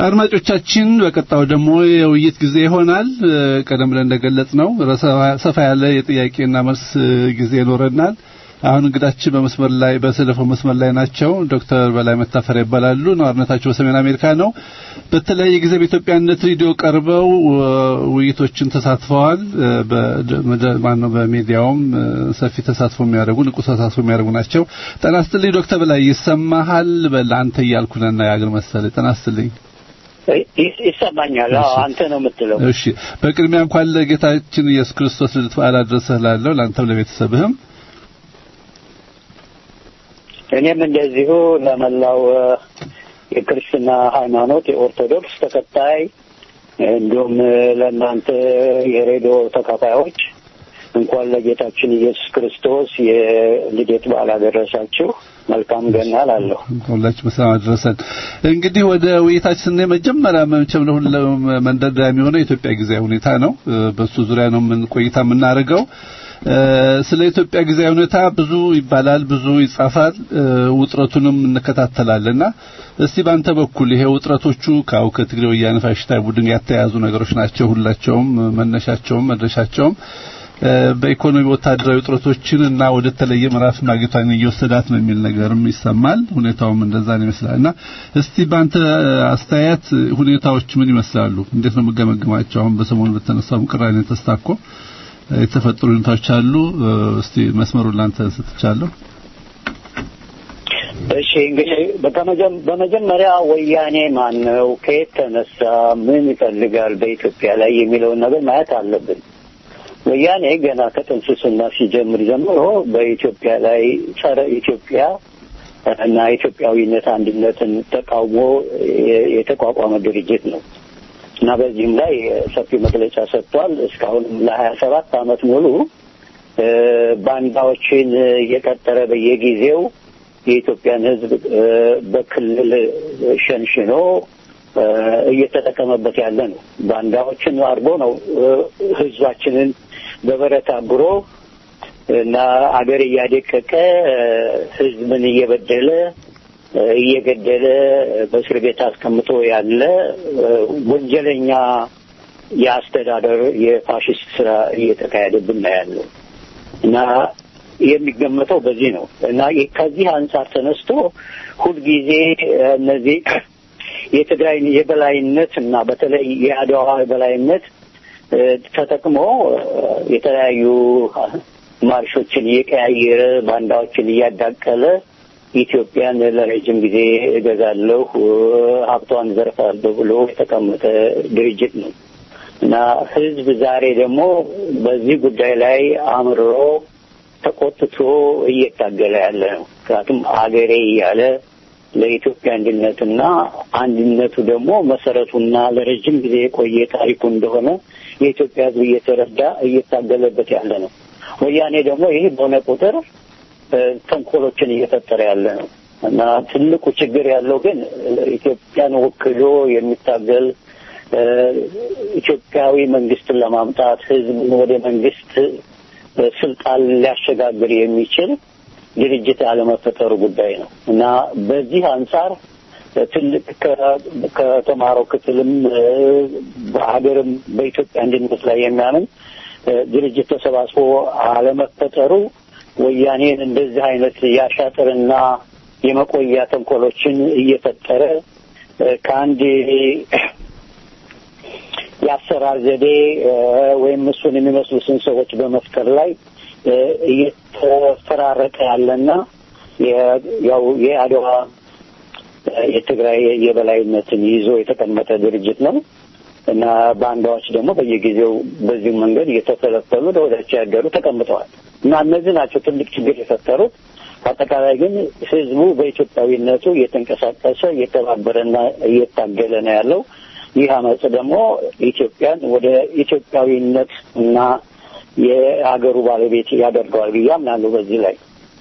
C: አድማጮቻችን በቀጣው ደግሞ የውይይት ጊዜ ይሆናል። ቀደም ብለን እንደገለጽነው ሰፋ ያለ የጥያቄና መልስ ጊዜ ይኖረናል። አሁን እንግዳችን በመስመር ላይ በቴሌፎን መስመር ላይ ናቸው። ዶክተር በላይ መታፈሪያ ይባላሉ። ነዋሪነታቸው በሰሜን አሜሪካ ነው። በተለያየ ጊዜ በኢትዮጵያነት ሬዲዮ ቀርበው ውይይቶችን ተሳትፈዋል። በማነው በሚዲያውም ሰፊ ተሳትፎ የሚያደርጉ ንቁ ተሳትፎ የሚያደርጉ ናቸው። ጤና ይስጥልኝ ዶክተር በላይ ይሰማሃል? በላንተ ያልኩና ያገር መሰለ ጤና ይስጥልኝ።
E: ይሰማኛል። አንተ ነው የምትለው።
C: እሺ በቅድሚያ እንኳን ለጌታችን ኢየሱስ ክርስቶስ ልደት በዓል አደረሰህ እላለሁ ለአንተም ለቤተሰብህም።
E: እኔም እንደዚሁ ለመላው የክርስትና ሃይማኖት የኦርቶዶክስ ተከታይ እንዲሁም ለእናንተ የሬዲዮ ተከታዮች እንኳን ለጌታችን ኢየሱስ ክርስቶስ የልደት በዓል አደረሳችሁ። መልካም ገና እላለሁ።
C: ሁላችሁ በሰላም አደረሰን። እንግዲህ ወደ ውይይታችን መጀመሪያ መቼም ለሁሉም መንደርደሪያ የሚሆነው የኢትዮጵያ ጊዜያዊ ሁኔታ ነው። በሱ ዙሪያ ነው ምን ቆይታ የምናደርገው። ስለ ኢትዮጵያ ጊዜያዊ ሁኔታ ብዙ ይባላል፣ ብዙ ይጻፋል፣ ውጥረቱንም እንከታተላለንና እስቲ ባንተ በኩል ይሄ ውጥረቶቹ ካው ከትግሬ ወያነ ፋሽስታዊ ቡድን ያተያዙ ነገሮች ናቸው። ሁላቸውም መነሻቸውም መድረሻቸውም በኢኮኖሚ ወታደራዊ ውጥረቶችን እና ወደ ተለየ ምዕራፍ ማግኘቷን እየወሰዳት ነው የሚል ነገርም ይሰማል። ሁኔታውም እንደዛ ነው ይመስላልና እስቲ ባንተ አስተያየት ሁኔታዎች ምን ይመስላሉ? እንዴት ነው መገመገማቸው? አሁን በሰሞኑ በተነሳው ቅራኔ ተስታኮ የተፈጠሩ ሁኔታዎች አሉ። እስቲ መስመሩን ላንተ ሰጥቻለሁ።
E: እሺ እንግዲህ በመጀመሪያ ወያኔ ማን ነው? ከየት ተነሳ? ምን ይፈልጋል በኢትዮጵያ ላይ የሚለውን ነገር ማየት አለብን። ወያኔ ገና ከጥንስስና ሲጀምር ጀምሮ በኢትዮጵያ ላይ ጸረ ኢትዮጵያ እና ኢትዮጵያዊነት አንድነትን ተቃውሞ የተቋቋመ ድርጅት ነው እና በዚህም ላይ ሰፊ መግለጫ ሰጥቷል። እስካሁን ለሀያ ሰባት ዓመት ሙሉ ባንዳዎችን እየቀጠረ በየጊዜው የኢትዮጵያን ሕዝብ በክልል ሸንሽኖ እየተጠቀመበት ያለ ነው። ባንዳዎችን አርጎ ነው ሕዝባችንን በበረት አብሮ እና አገር እያደቀቀ ሕዝብን እየበደለ እየገደለ በእስር ቤት አስቀምጦ ያለ ወንጀለኛ የአስተዳደር የፋሽስት ስራ እየተካሄደብን ነው ያለው እና የሚገመተው በዚህ ነው እና ከዚህ አንጻር ተነስቶ ሁልጊዜ እነዚህ የትግራይ የበላይነት እና በተለይ የአድዋ የበላይነት ተጠቅሞ የተለያዩ ማርሾችን እየቀያየረ ባንዳዎችን እያዳቀለ ኢትዮጵያን ለረጅም ጊዜ እገዛለሁ ሀብቷን ዘርፋለሁ ብሎ የተቀመጠ ድርጅት ነው እና ህዝብ ዛሬ ደግሞ በዚህ ጉዳይ ላይ አምርሮ ተቆጥቶ እየታገለ ያለ ነው። ምክንያቱም አገሬ እያለ ለኢትዮጵያ አንድነትና አንድነቱ ደግሞ መሰረቱና ለረጅም ጊዜ የቆየ ታሪኩ እንደሆነ የኢትዮጵያ ህዝብ እየተረዳ እየታገለበት ያለ ነው። ወያኔ ደግሞ ይህ በሆነ ቁጥር ተንኮሎችን እየፈጠረ ያለ ነው እና ትልቁ ችግር ያለው ግን ኢትዮጵያን ወክሎ የሚታገል ኢትዮጵያዊ መንግስትን ለማምጣት ህዝብን ወደ መንግስት ስልጣን ሊያሸጋግር የሚችል ድርጅት ያለመፈጠሩ ጉዳይ ነው እና በዚህ አንጻር ትልቅ ከተማረው ክፍልም በሀገርም በኢትዮጵያ አንድነት ላይ የሚያምን ድርጅት ተሰባስቦ አለመፈጠሩ ወያኔን እንደዚህ አይነት ያሻጥርና የመቆያ ተንኮሎችን እየፈጠረ ከአንድ ያሰራር ዘዴ ወይም እሱን የሚመስሉትን ሰዎች በመፍጠር ላይ እየተፈራረቀ ያለና ያው የአድዋ የትግራይ የበላይነትን ይዞ የተቀመጠ ድርጅት ነው እና ባንዳዎች ደግሞ በየጊዜው በዚህ መንገድ እየተፈለፈሉ ወደዚያ ያደሩ ተቀምጠዋል እና እነዚህ ናቸው ትልቅ ችግር የፈጠሩት። አጠቃላይ ግን ህዝቡ በኢትዮጵያዊነቱ እየተንቀሳቀሰ እየተባበረና እየታገለ ነው ያለው። ይህ አመጽ ደግሞ ኢትዮጵያን ወደ ኢትዮጵያዊነት እና የሀገሩ ባለቤት ያደርገዋል ብዬ አምናለሁ በዚህ ላይ።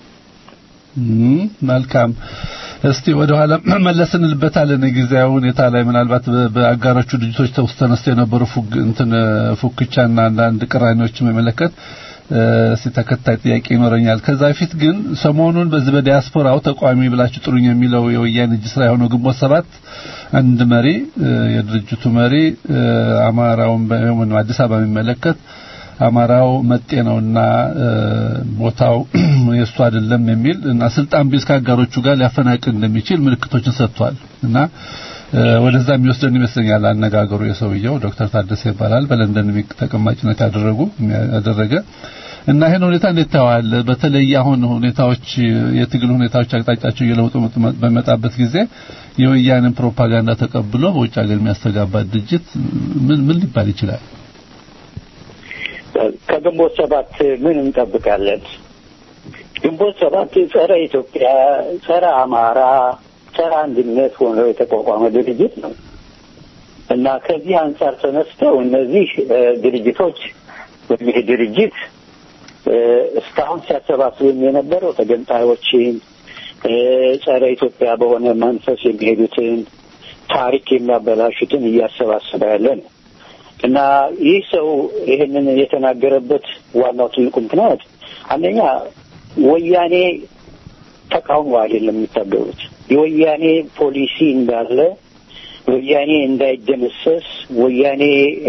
C: መልካም እስቲ ወደ ኋላ መለስንልበታለን ጊዜያዊ ሁኔታ ላይ ምናልባት በአጋሮቹ ድርጅቶች ተውስተ ተነስተው የነበሩ ፉግ እንትን ፉክቻና አንዳንድ ቅራኔዎችን መመለከት ሲተከታይ ጥያቄ ይኖረኛል። ከዛ በፊት ግን ሰሞኑን በዚህ በዲያስፖራው ተቋሚ ብላችሁ ጥሩኝ የሚለው የወያኔ እጅ ስራ የሆነው ግንቦት ሰባት አንድ መሪ የድርጅቱ መሪ አማራውን በመሆኑ አዲስ አበባ የሚመለከት አማራው መጤ ነውና ቦታው የሱ አይደለም የሚል እና ስልጣን ቢስ ካጋሮቹ ጋር ሊያፈናቅል እንደሚችል ምልክቶችን ሰጥቷል እና ወደዛ የሚወስደን ይመስለኛል አነጋገሩ የሰውየው ዶክተር ታደሰ ይባላል በለንደን ተቀማጭነት ያደረጉ ያደረገ እና ይሄን ሁኔታ እንዴት ታዋል በተለይ አሁን ሁኔታዎች የትግል ሁኔታዎች አቅጣጫቸው እየለወጡ በመጣበት ጊዜ የወያኔን ፕሮፓጋንዳ ተቀብሎ በውጭ ሀገር የሚያስተጋባ ድርጅት ምን ምን ሊባል ይችላል?
E: ከግንቦት ሰባት ምን እንጠብቃለን? ግንቦት ሰባት ጸረ ኢትዮጵያ፣ ጸረ አማራ፣ ጸረ አንድነት ሆኖ የተቋቋመ ድርጅት ነው እና ከዚህ አንጻር ተነስተው እነዚህ ድርጅቶች በዚህ ድርጅት እስካሁን ሲያሰባስቡ የነበረው ተገንጣዮችን ጸረ ኢትዮጵያ በሆነ መንፈስ የሚሄዱትን ታሪክ የሚያበላሹትን እያሰባሰበ ያለ ነው እና ይህ ሰው ይሄንን የተናገረበት ዋናው ትልቁ ምክንያት አንደኛ ወያኔ ተቃውሞ አይደለም የሚታገሉት የወያኔ ፖሊሲ እንዳለ ወያኔ እንዳይደመሰስ ወያኔ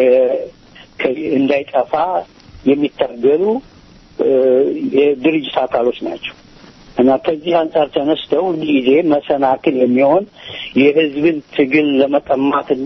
E: እንዳይጠፋ የሚታገሉ የድርጅት አካሎች ናቸው እና ከዚህ አንጻር ተነስተው ጊዜ መሰናክል የሚሆን የህዝብን ትግል ለመቀማትና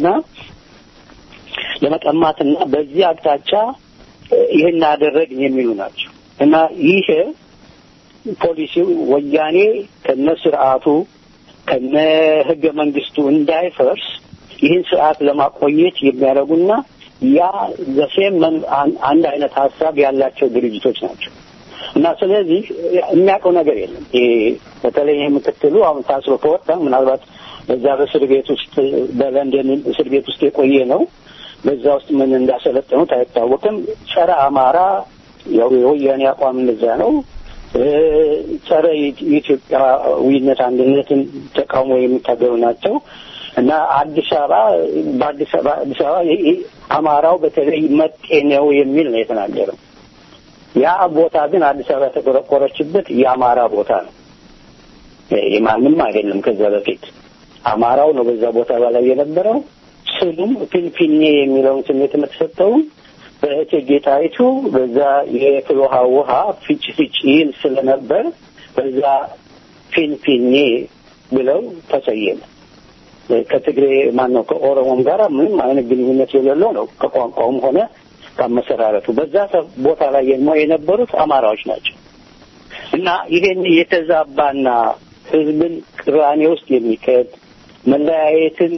E: ለመቀማትና በዚህ አቅጣጫ ይሄን አደረግን የሚሉ ናቸው እና ይሄ ፖሊሲው ወያኔ ከነስርዓቱ ከነ ህገ መንግስቱ እንዳይፈርስ ይህን ስርዓት ለማቆየት የሚያደርጉና ያ ዘሴም አንድ አይነት ሐሳብ ያላቸው ድርጅቶች ናቸው እና ስለዚህ የሚያውቀው ነገር የለም በተለይ የምትከተሉ አሁን ታስሮ ከወጣ ምናልባት በዛ በእስር ቤት ውስጥ በለንደን እስር ቤት ውስጥ የቆየ ነው በዛ ውስጥ ምን እንዳሰለጠኑት አይታወቅም ጸረ አማራ ያው የወያኔ አቋም እንደዛ ነው ጸረ ኢትዮጵያዊነት አንድነትን ተቃውሞ የሚታገሉ ናቸው እና አዲስ አበባ በአዲስ አበባ አዲስ አበባ አማራው በተለይ መጤ ነው የሚል ነው የተናገረው ያ ቦታ ግን አዲስ አበባ ተቆረቆረችበት የአማራ ቦታ ነው የማንም አይደለም ከዛ በፊት አማራው ነው በዛ ቦታ ላይ የነበረው ስሙም ፊንፊኔ የሚለውን ስም የተሰጠው በእቴጌ ጣይቱ በዛ የፍሎሃ ውሃ ፍጭ ፍጭ ይል ስለነበር በዛ ፊንፊኔ ብለው ተሰየመ ከትግሬ ማነው ከኦሮሞም ጋር ምንም አይነት ግንኙነት የሌለው ነው ከቋንቋውም ሆነ ከመሰራረቱ በዛ ቦታ ላይ የነበሩት አማራዎች ናቸው እና ይሄን የተዛባና ህዝብን ቅራኔ ውስጥ የሚከት መለያየትን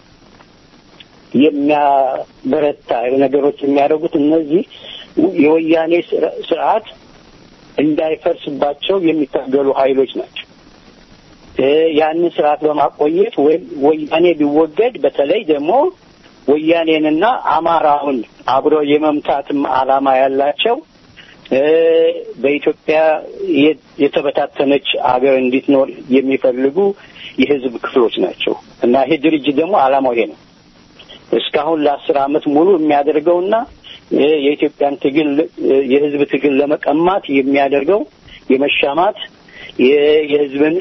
E: የሚያበረታ ነገሮች የሚያደርጉት እነዚህ የወያኔ ስርዓት እንዳይፈርስባቸው የሚታገሉ ኃይሎች ናቸው ያን ስርዓት በማቆየት ወይ ወያኔ ቢወገድ በተለይ ደግሞ ወያኔንና አማራውን አብሮ የመምታትም አላማ ያላቸው በኢትዮጵያ የተበታተነች አገር እንድትኖር የሚፈልጉ የህዝብ ክፍሎች ናቸው እና ይሄ ድርጅት ደግሞ አላማው ይሄ ነው እስካሁን ለአስር አመት ሙሉ የሚያደርገውና የኢትዮጵያን ትግል የህዝብ ትግል ለመቀማት የሚያደርገው የመሻማት የህዝብን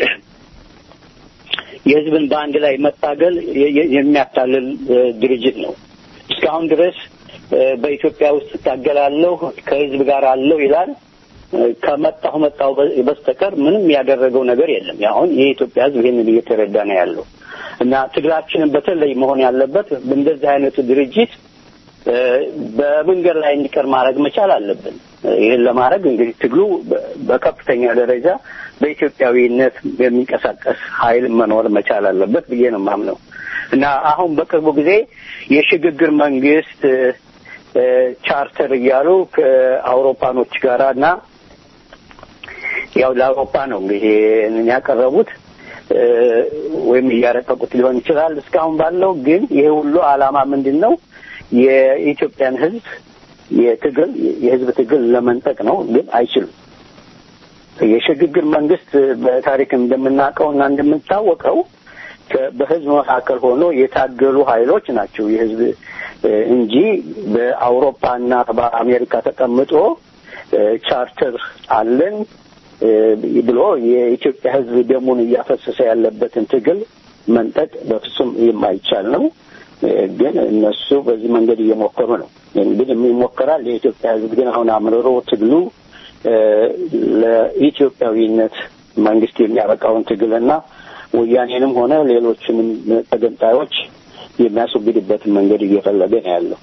E: የህዝብን ባንድ ላይ መታገል የሚያታልል ድርጅት ነው እስካሁን ድረስ በኢትዮጵያ ውስጥ ታገላለሁ ከህዝብ ጋር አለው ይላል ከመጣው መጣው በስተቀር ምንም ያደረገው ነገር የለም ያሁን የኢትዮጵያ ህዝብ ይሄንን እየተረዳ ነው ያለው እና ትግላችንን በተለይ መሆን ያለበት እንደዚህ አይነት ድርጅት በመንገድ ላይ እንዲቀር ማድረግ መቻል አለብን ይሄን ለማድረግ እንግዲህ ትግሉ በከፍተኛ ደረጃ በኢትዮጵያዊነት የሚንቀሳቀስ ኃይል መኖር መቻል አለበት ብዬ ነው ማምነው እና አሁን በቅርቡ ጊዜ የሽግግር መንግስት ቻርተር እያሉ ከአውሮፓኖች ጋራና ያው ለአውሮፓ ነው እንግዲህ ያቀረቡት ወይም ያረቀቁት ሊሆን ይችላል እስካሁን ባለው ግን ይሄ ሁሉ አላማ ምንድነው የኢትዮጵያን ህዝብ የትግል የህዝብ ትግል ለመንጠቅ ነው ግን አይችሉም የሽግግር መንግስት በታሪክ እንደምናውቀውና እንደምታወቀው በህዝብ መካከል ሆኖ የታገሉ ኃይሎች ናቸው የህዝብ እንጂ በአውሮፓና በአሜሪካ ተቀምጦ ቻርተር አለን ብሎ የኢትዮጵያ ህዝብ ደሙን እያፈሰሰ ያለበትን ትግል መንጠቅ በፍጹም የማይቻል ነው። ግን እነሱ በዚህ መንገድ እየሞከሩ ነው። እንግዲህ የሚሞከራል የኢትዮጵያ ሕዝብ ግን አሁን አምርሮ ትግሉ ለኢትዮጵያዊነት መንግስት የሚያበቃውን ትግልና ወያኔንም ሆነ ሌሎችንም ተገንጣዮች የሚያስወግድበትን መንገድ እየፈለገ ነው ያለው።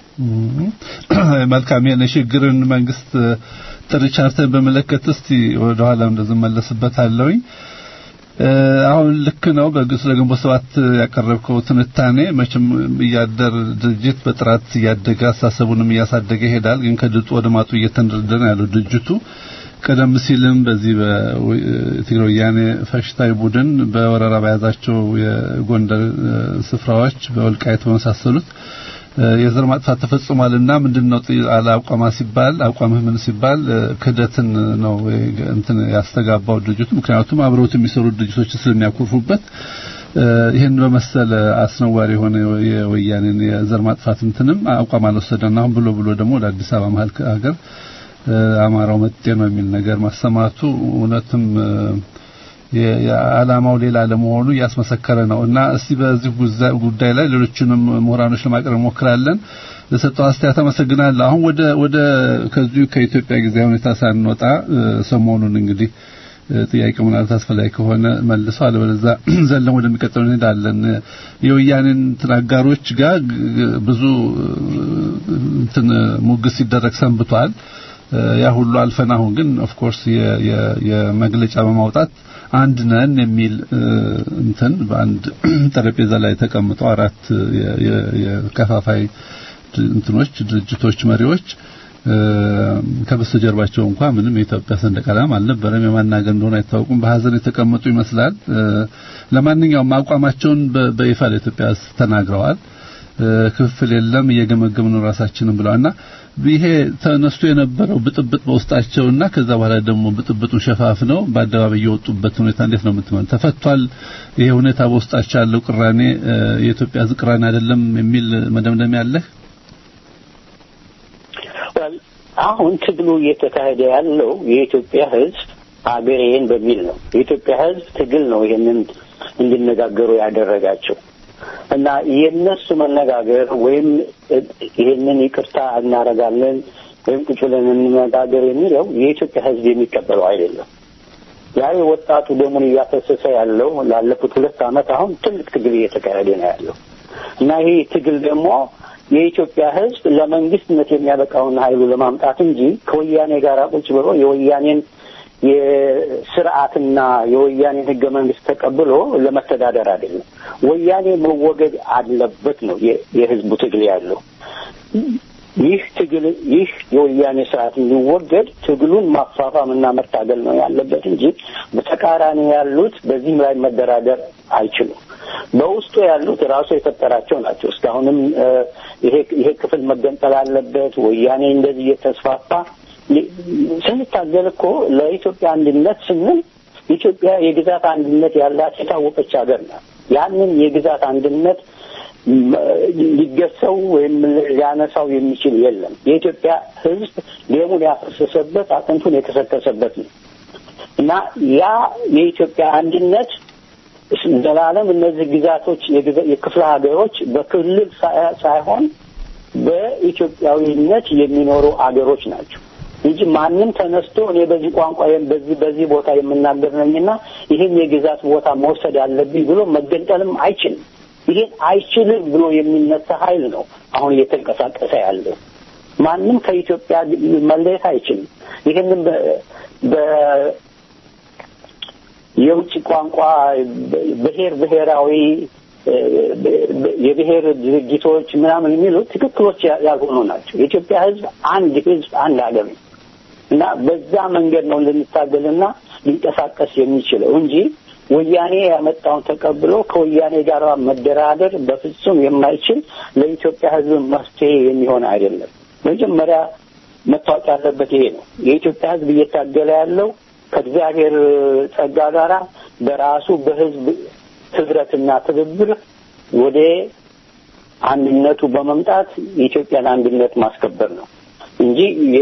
C: መልካም የሽግግርን መንግስት ጥሪ ቻርተን በመለከት እስቲ ወደ ኋላ እንደዚህ መለስበታለሁ። አሁን ልክ ነው በግስ ለግንቦት ሰባት ያቀረብከው ትንታኔ መቼም ያደር ድርጅት በጥራት ያደገ አሳሰቡንም ያሳደገ ይሄዳል። ግን ከድጡ ወደ ማጡ እየተንደረደረ ያለው ድርጅቱ ቀደም ሲልም በዚህ በትግራይ ወያኔ ፋሽስታዊ ቡድን በወረራ በያዛቸው የጎንደር ስፍራዎች በወልቃይት በመሳሰሉት የዘር ማጥፋት ተፈጽሟልና ምንድነው አቋማ ሲባል አቋምህ ምን ሲባል ክደትን ነው እንትን ያስተጋባው ድርጅቱ። ምክንያቱም አብረውት የሚሰሩ ድርጅቶች ስለሚያኮርፉበት ይሄን በመሰለ አስነዋሪ የሆነ የወያኔን የዘር ማጥፋት እንትንም አቋም አልወሰደና አሁን ብሎ ብሎ ደግሞ ወደ አዲስ አበባ መሀል ሀገር አማራው መጤ ነው የሚል ነገር ማሰማቱ እውነትም የዓላማው ሌላ ለመሆኑ ያስመሰከረ ነውና እስቲ በዚህ ጉዳይ ላይ ሌሎችንም ምሁራኖች ለማቅረብ ሞክራለን። ለሰጠው አስተያየት አመሰግናለሁ። አሁን ወደ ወደ ከዚሁ ከኢትዮጵያ ጊዜያዊ ሁኔታ ሳንወጣ ሰሞኑን እንግዲህ ጥያቄው ምናልባት አስፈላጊ ከሆነ መልሰው አለበለዚያ ዘለን ወደሚቀጥለው እንሄዳለን። የወያኔን ተናጋሮች ጋር ብዙ እንትን ሙግስ ሲደረግ ሰንብቷል። ያ ሁሉ አልፈን አሁን ግን ኦፍ ኮርስ የመግለጫ በማውጣት አንድ ነን የሚል እንትን በአንድ ጠረጴዛ ላይ ተቀምጠው አራት የከፋፋይ እንትኖች ድርጅቶች መሪዎች ከበስተጀርባቸው እንኳን ምንም የኢትዮጵያ ሰንደቅ ዓላማ አልነበረም። የማናገር እንደሆነ አይታወቁም። በሐዘን የተቀመጡ ይመስላል። ለማንኛውም አቋማቸውን በይፋ ለኢትዮጵያ ተናግረዋል። ክፍል የለም እየገመገምን ራሳችንን ብለዋልና ይሄ ተነስቶ የነበረው ብጥብጥ በውስጣቸውና ከዛ በኋላ ደግሞ ብጥብጡ ሸፋፍ ነው በአደባባይ የወጡበት ሁኔታ እንዴት ነው የምትመን? ተፈቷል ይሄ ሁኔታ በውስጣቸው ያለው ቅራኔ የኢትዮጵያ ዝቅራኔ አይደለም የሚል መደምደሚያ አለ?
E: አሁን ትግሉ እየተካሄደ ያለው የኢትዮጵያ ሕዝብ አገሬን በሚል ነው። የኢትዮጵያ ሕዝብ ትግል ነው ይሄንን እንዲነጋገሩ ያደረጋቸው እና የነሱ መነጋገር ወይም ይሄንን ይቅርታ እናረጋለን ወይም ቁጭ ብለን እንነጋገር የሚለው የኢትዮጵያ ሕዝብ የሚቀበለው አይደለም። ያ ወጣቱ ደሙን እያፈሰሰ ያለው ላለፉት ሁለት ዓመት አሁን ትልቅ ትግል እየተካሄደ ነው ያለው እና ይሄ ትግል ደግሞ የኢትዮጵያ ሕዝብ ለመንግስትነት የሚያበቃውን ኃይሉ ለማምጣት እንጂ ከወያኔ ጋር ቁጭ ብሎ የወያኔን የስርዓትና የወያኔ ህገ መንግስት ተቀብሎ ለመተዳደር አይደለም። ወያኔ መወገድ አለበት ነው የህዝቡ ትግል ያለው። ይህ ትግል ይህ የወያኔ ስርዓት እንዲወገድ ትግሉን ማፋፋምና መታገል ነው ያለበት እንጂ በተቃራኒ ያሉት በዚህ ላይ መደራደር አይችሉም። በውስጡ ያሉት ራሱ የፈጠራቸው ናቸው። እስካሁንም ይሄ ይሄ ክፍል መገንጠል አለበት ወያኔ እንደዚህ እየተስፋፋ ስንታገል እኮ ለኢትዮጵያ አንድነት ስንል ኢትዮጵያ የግዛት አንድነት ያላት የታወቀች ሀገር ናት። ያንን የግዛት አንድነት ሊገሰው ወይም ሊያነሳው የሚችል የለም። የኢትዮጵያ ህዝብ ደሙን ያፈሰሰበት አጥንቱን የከሰከሰበት ነው እና ያ የኢትዮጵያ አንድነት ዘላለም እነዚህ ግዛቶች የክፍለ ሀገሮች በክልል ሳይሆን በኢትዮጵያዊነት የሚኖሩ አገሮች ናቸው እንጂ ማንም ተነስቶ እኔ በዚህ ቋንቋ በዚህ በዚህ ቦታ የምናገር ነኝና ይሄን የግዛት ቦታ መውሰድ አለብኝ ብሎ መገንጠልም አይችልም። ይሄን አይችልም ብሎ የሚነሳ ኃይል ነው አሁን እየተንቀሳቀሰ ያለው። ማንም ከኢትዮጵያ መለየት አይችልም። ይሄንን በ የውጭ ቋንቋ ብሔር ብሔራዊ የብሔር ድርጅቶች ምናምን የሚሉት ትክክሎች ያልሆኑ ናቸው። የኢትዮጵያ ህዝብ አንድ ህዝብ አንድ ሀገር ነው እና በዛ መንገድ ነው ልንታገልና ሊንቀሳቀስ የሚችለው እንጂ ወያኔ ያመጣውን ተቀብሎ ከወያኔ ጋር መደራደር በፍጹም የማይችል ለኢትዮጵያ ህዝብ መፍትሄ የሚሆን አይደለም። መጀመሪያ መታወቅ ያለበት ይሄ ነው። የኢትዮጵያ ህዝብ እየታገለ ያለው ከእግዚአብሔር ጸጋ ጋራ በራሱ በህዝብ ህብረትና ትብብር ወደ አንድነቱ በመምጣት የኢትዮጵያን አንድነት ማስከበር ነው እንጂ የ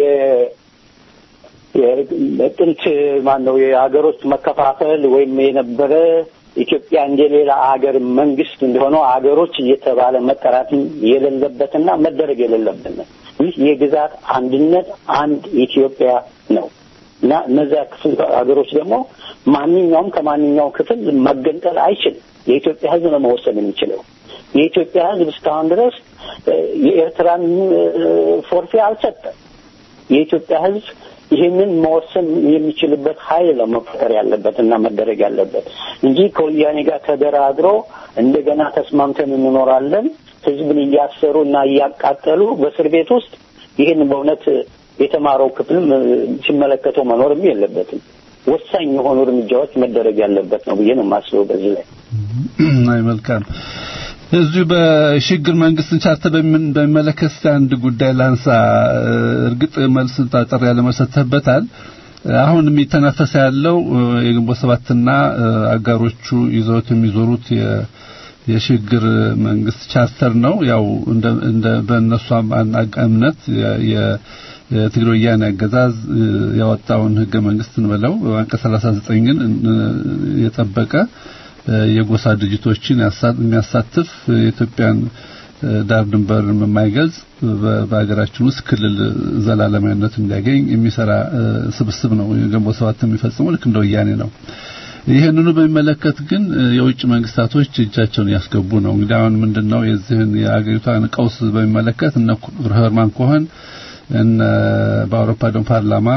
E: የጥንት ማን ነው የሀገሮች መከፋፈል ወይም የነበረ ኢትዮጵያ እንደሌላ አገር መንግስት እንደሆነ አገሮች እየተባለ መጠራት የሌለበትና መደረግ የሌለበት ይህ የግዛት አንድነት አንድ ኢትዮጵያ ነው እና እነዚያ ክፍል አገሮች ደግሞ ማንኛውም ከማንኛውም ክፍል መገንጠል አይችልም የኢትዮጵያ ህዝብ ነው መወሰን የሚችለው የኢትዮጵያ ህዝብ እስካሁን ድረስ የኤርትራን ፎርፌ አልሰጠም የኢትዮጵያ ህዝብ ይህንን መወሰን የሚችልበት ኃይል መፈጠር ያለበትና መደረግ ያለበት እንጂ ከወያኔ ጋር ተደራድሮ እንደገና ተስማምተን እንኖራለን ህዝብን እያሰሩና እያቃጠሉ በእስር ቤት ውስጥ ይህን በእውነት የተማረው ክፍል ሲመለከተው መኖርም የለበትም ወሳኝ የሆኑ እርምጃዎች መደረግ ያለበት ነው ብዬ ነው የማስበው በዚህ ላይ
C: አይ መልካም እዚህ በሽግግር መንግስትን ቻርተር በሚመለከት አንድ ጉዳይ ላንሳ እርግጥ መልስ ታጠር ያለ መሰተበታል አሁን የሚተናፈስ ያለው የግንቦት ሰባትና አጋሮቹ ይዘውት የሚዞሩት የሽግግር መንግስት ቻርተር ነው ያው እንደ እንደ በእነሱ እምነት የትግራይ ወያኔ አገዛዝ ያወጣውን ህገ መንግስት እንበለው አንቀጽ ሰላሳ ዘጠኝ ን የጠበቀ የጎሳ ድርጅቶችን የሚያሳትፍ የኢትዮጵያን ዳር ድንበር የማይገልጽ በአገራችን ውስጥ ክልል ዘላለማዊነት እንዲያገኝ የሚሰራ ስብስብ ነው ግንቦት ሰባት የሚፈጽመው ልክ እንደ ወያኔ ነው ይሄንኑ በሚመለከት ግን የውጭ መንግስታቶች እጃቸውን ያስገቡ ነው እንግዲህ አሁን ምንድነው የዚህን የአገሪቷን ቀውስ በሚመለከት እነ ሄርማን ኮሄን እና በአውሮፓ ደም ፓርላማ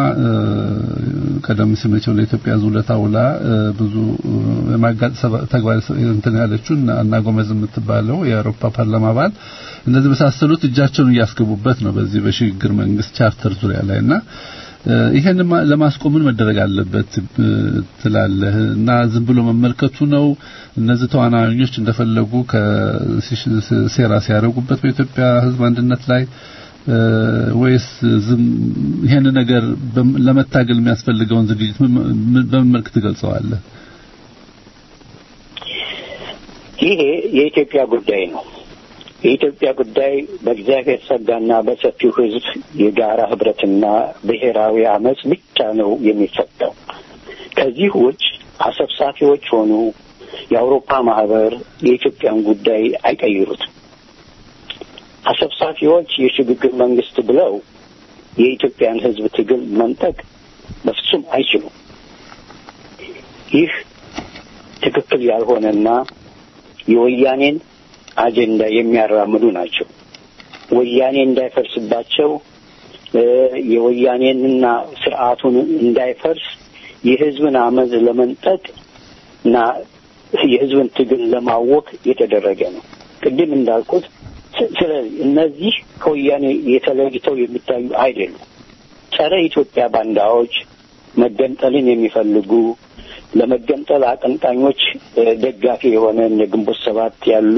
C: ቀደም ሲል ነው ለኢትዮጵያ ዙለታውላ ብዙ ማጋጥ ተግባር እንትን ያለችው እና ጎመዝ የምትባለው የአውሮፓ ፓርላማ አባል እነዚህ በሳሰሉት እጃቸውን ያስገቡበት ነው በዚህ በሽግግር መንግስት ቻርተር ዙሪያ ላይና ይሄን ለማስቆም ምን መደረግ አለበት ትላለህ እና ዝም ብሎ መመልከቱ ነው እነዚህ ተዋናኞች እንደፈለጉ ከሴራ ሲያደርጉበት በኢትዮጵያ ህዝብ አንድነት ላይ ወይስ ዝም ይሄን ነገር ለመታገል የሚያስፈልገውን ዝግጅት በመመልከት ገልጸዋለህ
E: ይሄ የኢትዮጵያ ጉዳይ ነው የኢትዮጵያ ጉዳይ በእግዚአብሔር ጸጋና በሰፊው ህዝብ የጋራ ህብረትና ብሔራዊ አመጽ ብቻ ነው የሚፈታው ከዚህ ውጭ አሰብሳፊዎች ሆኑ የአውሮፓ ማህበር የኢትዮጵያን ጉዳይ አይቀይሩትም አሰብሳፊዎች የሽግግር መንግስት ብለው የኢትዮጵያን ህዝብ ትግል መንጠቅ በፍጹም አይችሉም ይህ ትክክል ያልሆነና የወያኔን አጀንዳ የሚያራምዱ ናቸው ወያኔ እንዳይፈርስባቸው የወያኔንና ስርዓቱን እንዳይፈርስ የህዝብን አመጽ ለመንጠቅና የህዝብን ትግል ለማወክ የተደረገ ነው ቅድም እንዳልኩት ስለዚህ እነዚህ ከወያኔ የተለይተው የሚታዩ አይደሉም ጸረ ኢትዮጵያ ባንዳዎች መገንጠልን የሚፈልጉ ለመገንጠል አቀንቃኞች ደጋፊ የሆነ ግንቦት ሰባት ያሉ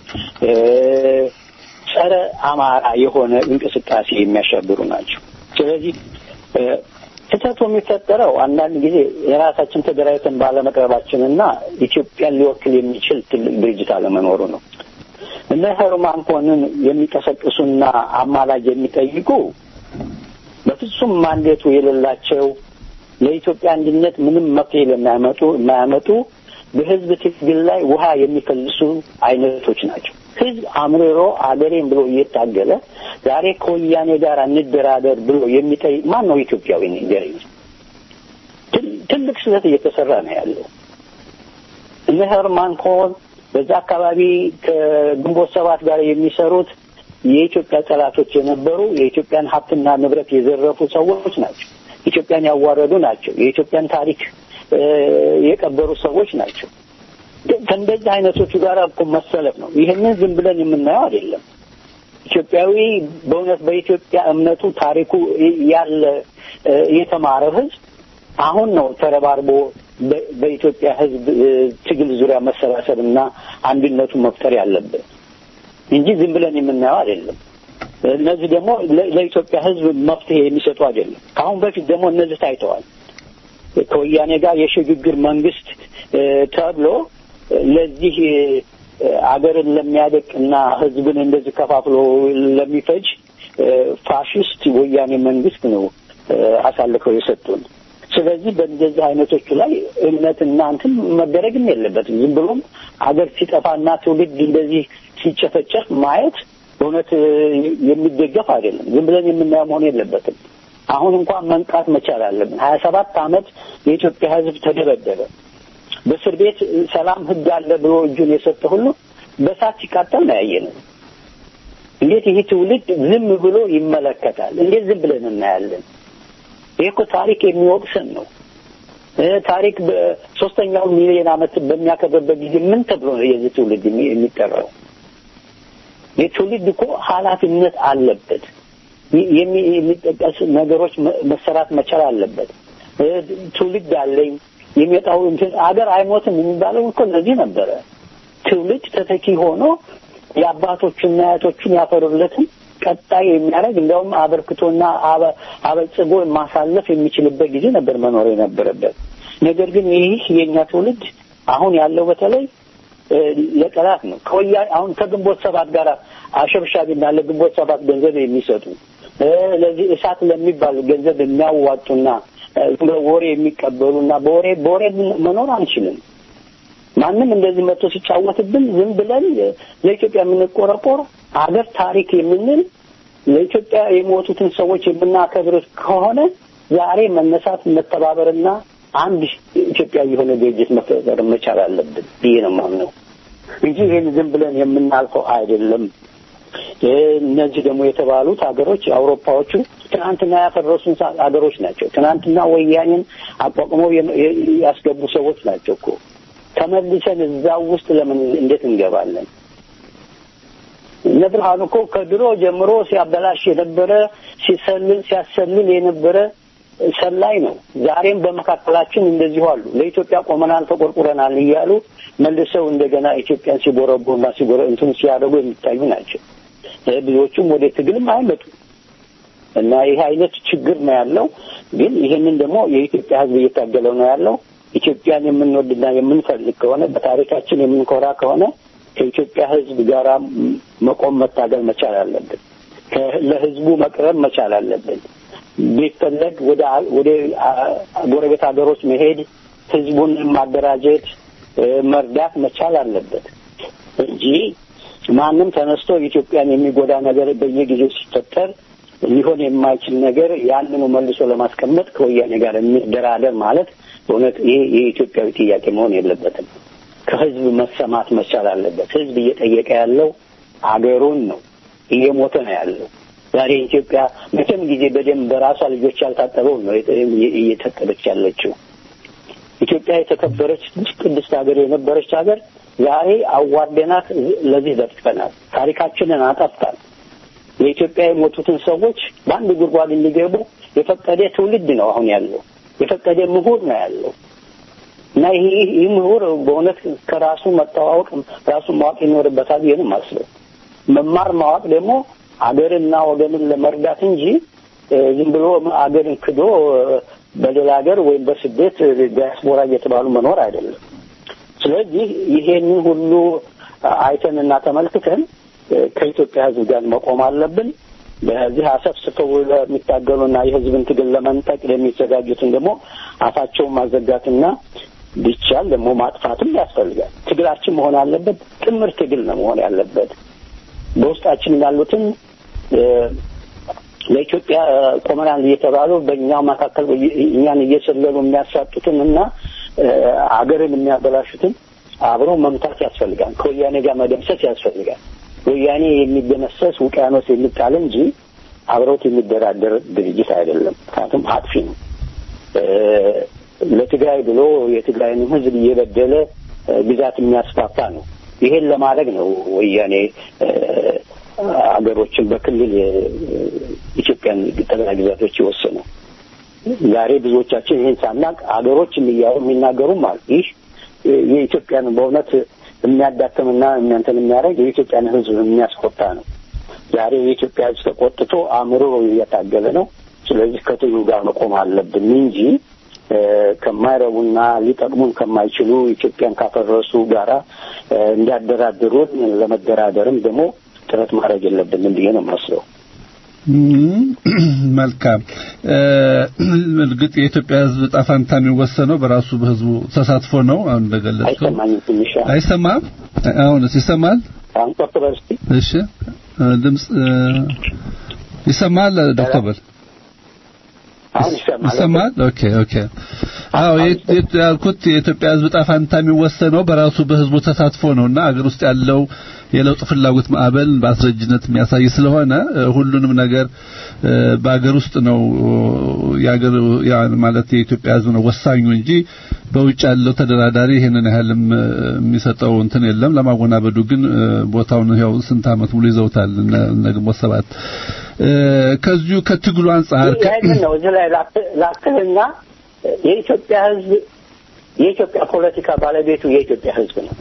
E: ጸረ አማራ የሆነ እንቅስቃሴ የሚያሻግሩ ናቸው ስለዚህ ተተቶ የሚፈጠረው አንዳንድ ጊዜ የራሳችን ተደራይተን ባለመቅረባችንና ኢትዮጵያን ሊወክል የሚችል ትልቅ ድርጅት አለመኖሩ ነው እነ ሄርማን ኮሄንን የሚቀሰቅሱና አማላጅ የሚጠይቁ በፍጹም ማንዴቱ የሌላቸው ለኢትዮጵያ አንድነት ምንም መፍትሄ ለማያመጡ የማያመጡ በህዝብ ትግል ላይ ውሃ የሚፈልሱ አይነቶች ናቸው ህዝብ አምርሮ አገሬን ብሎ እየታገለ ዛሬ ከወያኔ ጋር እንደራደር ብሎ የሚጠይቅ ማን ነው ኢትዮጵያዊ ንገረኝ ትልቅ ስህተት እየተሰራ ነው ያለው እነ ሄርማን ኮሄን በዛ አካባቢ ከግንቦት ሰባት ጋር የሚሰሩት የኢትዮጵያ ጠላቶች የነበሩ የኢትዮጵያን ሀብትና ንብረት የዘረፉ ሰዎች ናቸው ኢትዮጵያን ያዋረዱ ናቸው የኢትዮጵያን ታሪክ የቀበሩ ሰዎች ናቸው ከእንደዚህ አይነቶቹ ጋር እኮ መሰለፍ ነው ይሄንን ዝም ብለን የምናየው አይደለም ኢትዮጵያዊ በእውነት በኢትዮጵያ እምነቱ ታሪኩ ያለ የተማረ ህዝብ አሁን ነው ተረባርቦ በኢትዮጵያ ህዝብ ትግል ዙሪያ መሰባሰብና አንድነቱን መፍጠር ያለበት እንጂ ዝም ብለን የምናየው አይደለም እነዚህ ደግሞ ለኢትዮጵያ ህዝብ መፍትሄ የሚሰጡ አይደለም ካሁን በፊት ደግሞ እነዚህ ታይተዋል ከወያኔ ጋር የሽግግር መንግስት ተብሎ ለዚህ አገርን ለሚያደቅና ህዝብን እንደዚህ ከፋፍሎ ለሚፈጅ ፋሺስት ወያኔ መንግስት ነው አሳልፈው የሰጡን ስለዚህ በእንደዚህ አይነቶቹ ላይ እምነትና እንትን መደረግም የለበትም። ዝም ብሎም አገር ሲጠፋና ትውልድ እንደዚህ ሲጨፈጨፍ ማየት በእውነት የሚደገፍ አይደለም። ዝም ብለን የምናየው መሆን የለበትም። አሁን እንኳን መንቃት መቻል አለብን። ሀያ ሰባት ዓመት የኢትዮጵያ ሕዝብ ተደበደበ። በእስር ቤት ሰላም ህግ አለ ብሎ እጁን የሰጠ ሁሉ በሳት ሲቃጠል ነው ያየነው። እንዴት ይሄ ትውልድ ዝም ብሎ ይመለከታል? እንዴት ዝም ብለን እናያለን? ይሄ እኮ ታሪክ የሚወቅሰን ነው። ታሪክ በሶስተኛው ሚሊዮን ዓመት በሚያከብርበት ጊዜ ምን ተብሎ ነው የዚህ ትውልድ የሚጠራው? የትውልድ እኮ ኃላፊነት አለበት። የሚጠቀስ ነገሮች መሰራት መቻል አለበት። ትውልድ አለኝ የሚመጣው እንትን አገር አይሞትም የሚባለው እኮ ለዚህ ነበረ። ትውልድ ተተኪ ሆኖ የአባቶቹና አያቶቹን ያፈሩለትን ቀጣይ የሚያደርግ እንደውም አበርክቶና አበልጽጎ ማሳለፍ የሚችልበት ጊዜ ነበር መኖር የነበረበት። ነገር ግን ይህ የኛ ትውልድ አሁን ያለው በተለይ ለቀላት ነው። ከወያ አሁን ከግንቦት ሰባት ጋር አሸብሻቢና ለግንቦት ሰባት ገንዘብ የሚሰጡ ለዚህ እሳት ለሚባል ገንዘብ የሚያዋጡና ወሬ የሚቀበሉና በወሬ በወሬ መኖር አንችልም። ማንም እንደዚህ መጥቶ ሲጫወትብን ዝም ብለን ለኢትዮጵያ የምንቆረቆር አገር ታሪክ የምንል ለኢትዮጵያ የሞቱትን ሰዎች የምናከብር ከሆነ ዛሬ መነሳት መተባበርና አንድ ኢትዮጵያ የሆነ ድርጅት መፈጠር መቻል አለብን ብዬ ነው የማምነው እንጂ ይሄን ዝም ብለን የምናልፈው አይደለም። እነዚህ ደግሞ የተባሉት ሀገሮች አውሮፓዎቹ ትናንትና ያፈረሱን ሀገሮች ናቸው። ትናንትና ወያኔን አቋቁመው ያስገቡ ሰዎች ናቸው እኮ። ተመልሰን እዛው ውስጥ ለምን እንዴት እንገባለን? ነብርሃኑ እኮ ከድሮ ጀምሮ ሲያበላሽ የነበረ ሲሰልል ሲያሰልል የነበረ ሰላይ ነው። ዛሬም በመካከላችን እንደዚህ አሉ። ለኢትዮጵያ ቆመናል ተቆርቁረናል እያሉ መልሰው እንደገና ኢትዮጵያን ሲቦረቡና ሲቦረ እንትን ሲያደርጉ የሚታዩ ናቸው። ብዙዎቹም ወደ ትግልም አይመጡ እና ይሄ አይነት ችግር ነው ያለው። ግን ይሄንን ደግሞ የኢትዮጵያ ሕዝብ እየታገለው ነው ያለው። ኢትዮጵያን የምንወድና የምንፈልግ ከሆነ በታሪካችን የምንኮራ ከሆነ ከኢትዮጵያ ሕዝብ ጋር መቆም መታገል መቻል አለብን። ለሕዝቡ መቅረብ መቻል አለብን። ቢፈለግ ወደ ወደ ጎረቤት ሀገሮች መሄድ ሕዝቡን ማደራጀት መርዳት መቻል አለበት እንጂ ማንም ተነስቶ ኢትዮጵያን የሚጎዳ ነገር በየጊዜው ሲፈጠር ሊሆን የማይችል ነገር ያንኑ መልሶ ለማስቀመጥ ከወያኔ ጋር የሚደራደር ማለት በእውነት ይሄ የኢትዮጵያዊ ጥያቄ መሆን የለበትም። ከህዝብ መሰማት መቻል አለበት። ህዝብ እየጠየቀ ያለው አገሩን ነው፣ እየሞተ ነው ያለው። ዛሬ ኢትዮጵያ መቼም ጊዜ በደም በራሷ ልጆች ያልታጠበው ነው እየተጠበች ያለችው። ኢትዮጵያ የተከበረች ቅድስት ሀገር የነበረች ሀገር ዛሬ አዋርደናት ለዚህ ደርሰናል። ታሪካችንን አጠፍታል። ለኢትዮጵያ የሞቱትን ሰዎች በአንድ ጉድጓድ እንዲገቡ የፈቀደ ትውልድ ነው አሁን ያለው። የፈቀደ ምሁር ነው ያለው እና ይሄ ይህ ምሁር በእውነት ከራሱ መተዋወቅ ራሱ ማወቅ ይኖርበታል። ይሄን ማስለው መማር ማወቅ ደግሞ አገርና ወገንን ለመርዳት እንጂ ዝም ብሎ አገርን ክዶ በሌላ ሀገር ወይም በስደት ዲያስፖራ እየተባሉ መኖር አይደለም። ስለዚህ ይሄንን ሁሉ አይተንና ተመልክተን ከኢትዮጵያ ሕዝብ ጋር መቆም አለብን። በዚህ አሰፍስፈው ለሚታገሉና የሕዝብን ትግል ለመንጠቅ የሚዘጋጁትን ደግሞ አፋቸውን ማዘጋትና ቢቻል ደግሞ ማጥፋትም ያስፈልጋል። ትግላችን መሆን አለበት፣ ጥምር ትግል ነው መሆን ያለበት። በውስጣችን ያሉትን ለኢትዮጵያ ቆመናል እየተባሉ በእኛው መካከል እኛን እየሰለሉ የሚያሳጡትንና አገርን የሚያበላሹትን አብሮ መምታት ያስፈልጋል። ከወያኔ ጋር መደምሰስ ያስፈልጋል። ወያኔ የሚደመሰስ ውቅያኖስ የሚጣል እንጂ አብሮት የሚደራደር ድርጅት አይደለም። ምክንያቱም አጥፊ ነው። ለትግራይ ብሎ የትግራይን ሕዝብ እየበደለ ግዛት የሚያስፋፋ ነው። ይሄን ለማድረግ ነው ወያኔ አገሮችን በክልል ኢትዮጵያን ጠቅላይ ግዛቶች ይወሰኑ። ዛሬ ብዙዎቻችን ይሄን ሳናቅ አገሮች የሚያው የሚናገሩም አሉ። ይህ የኢትዮጵያን በእውነት የሚያዳክምና እናንተን የሚያደርግ የኢትዮጵያን ሕዝብ የሚያስቆጣ ነው። ዛሬ የኢትዮጵያ ሕዝብ ተቆጥቶ አእምሮ እየታገለ ነው። ስለዚህ ከትግሉ ጋር መቆም አለብን እንጂ ከማይረቡና ሊጠቅሙን ከማይችሉ ኢትዮጵያን ካፈረሱ ጋራ እንዲያደራድሩን ለመደራደርም ደግሞ ጥረት ማድረግ የለብንም ብዬ ነው የማስበው።
C: መልካም እርግጥ የኢትዮጵያ ህዝብ ጣፋንታ የሚወሰነው በራሱ በህዝቡ ተሳትፎ ነው አሁን እንደገለጽከው አይሰማም አሁንስ ይሰማል እሺ ድምጽ ይሰማል ዶክተር ይሰማል ኦኬ ኦኬ አዎ ያልኩት የኢትዮጵያ ህዝብ ጣፋንታ የሚወሰነው በራሱ በህዝቡ ተሳትፎ ነውና አገር ውስጥ ያለው የለውጥ ፍላጎት ማዕበል በአስረጅነት የሚያሳይ ስለሆነ ሁሉንም ነገር በአገር ውስጥ ነው ያገር ያ ማለት የኢትዮጵያ ህዝብ ነው ወሳኙ እንጂ በውጭ ያለው ተደራዳሪ ይሄንን ያህልም የሚሰጠው እንትን የለም ለማወናበዱ ግን ቦታውን ያው ስንት አመት ሙሉ ይዘውታል ነገሞት ሰባት ከዚሁ ከትግሉ አንፃር
E: ከዚህ ነው እዚህ ላይ ላክልና የኢትዮጵያ ህዝብ የኢትዮጵያ ፖለቲካ ባለቤቱ የኢትዮጵያ ህዝብ ነው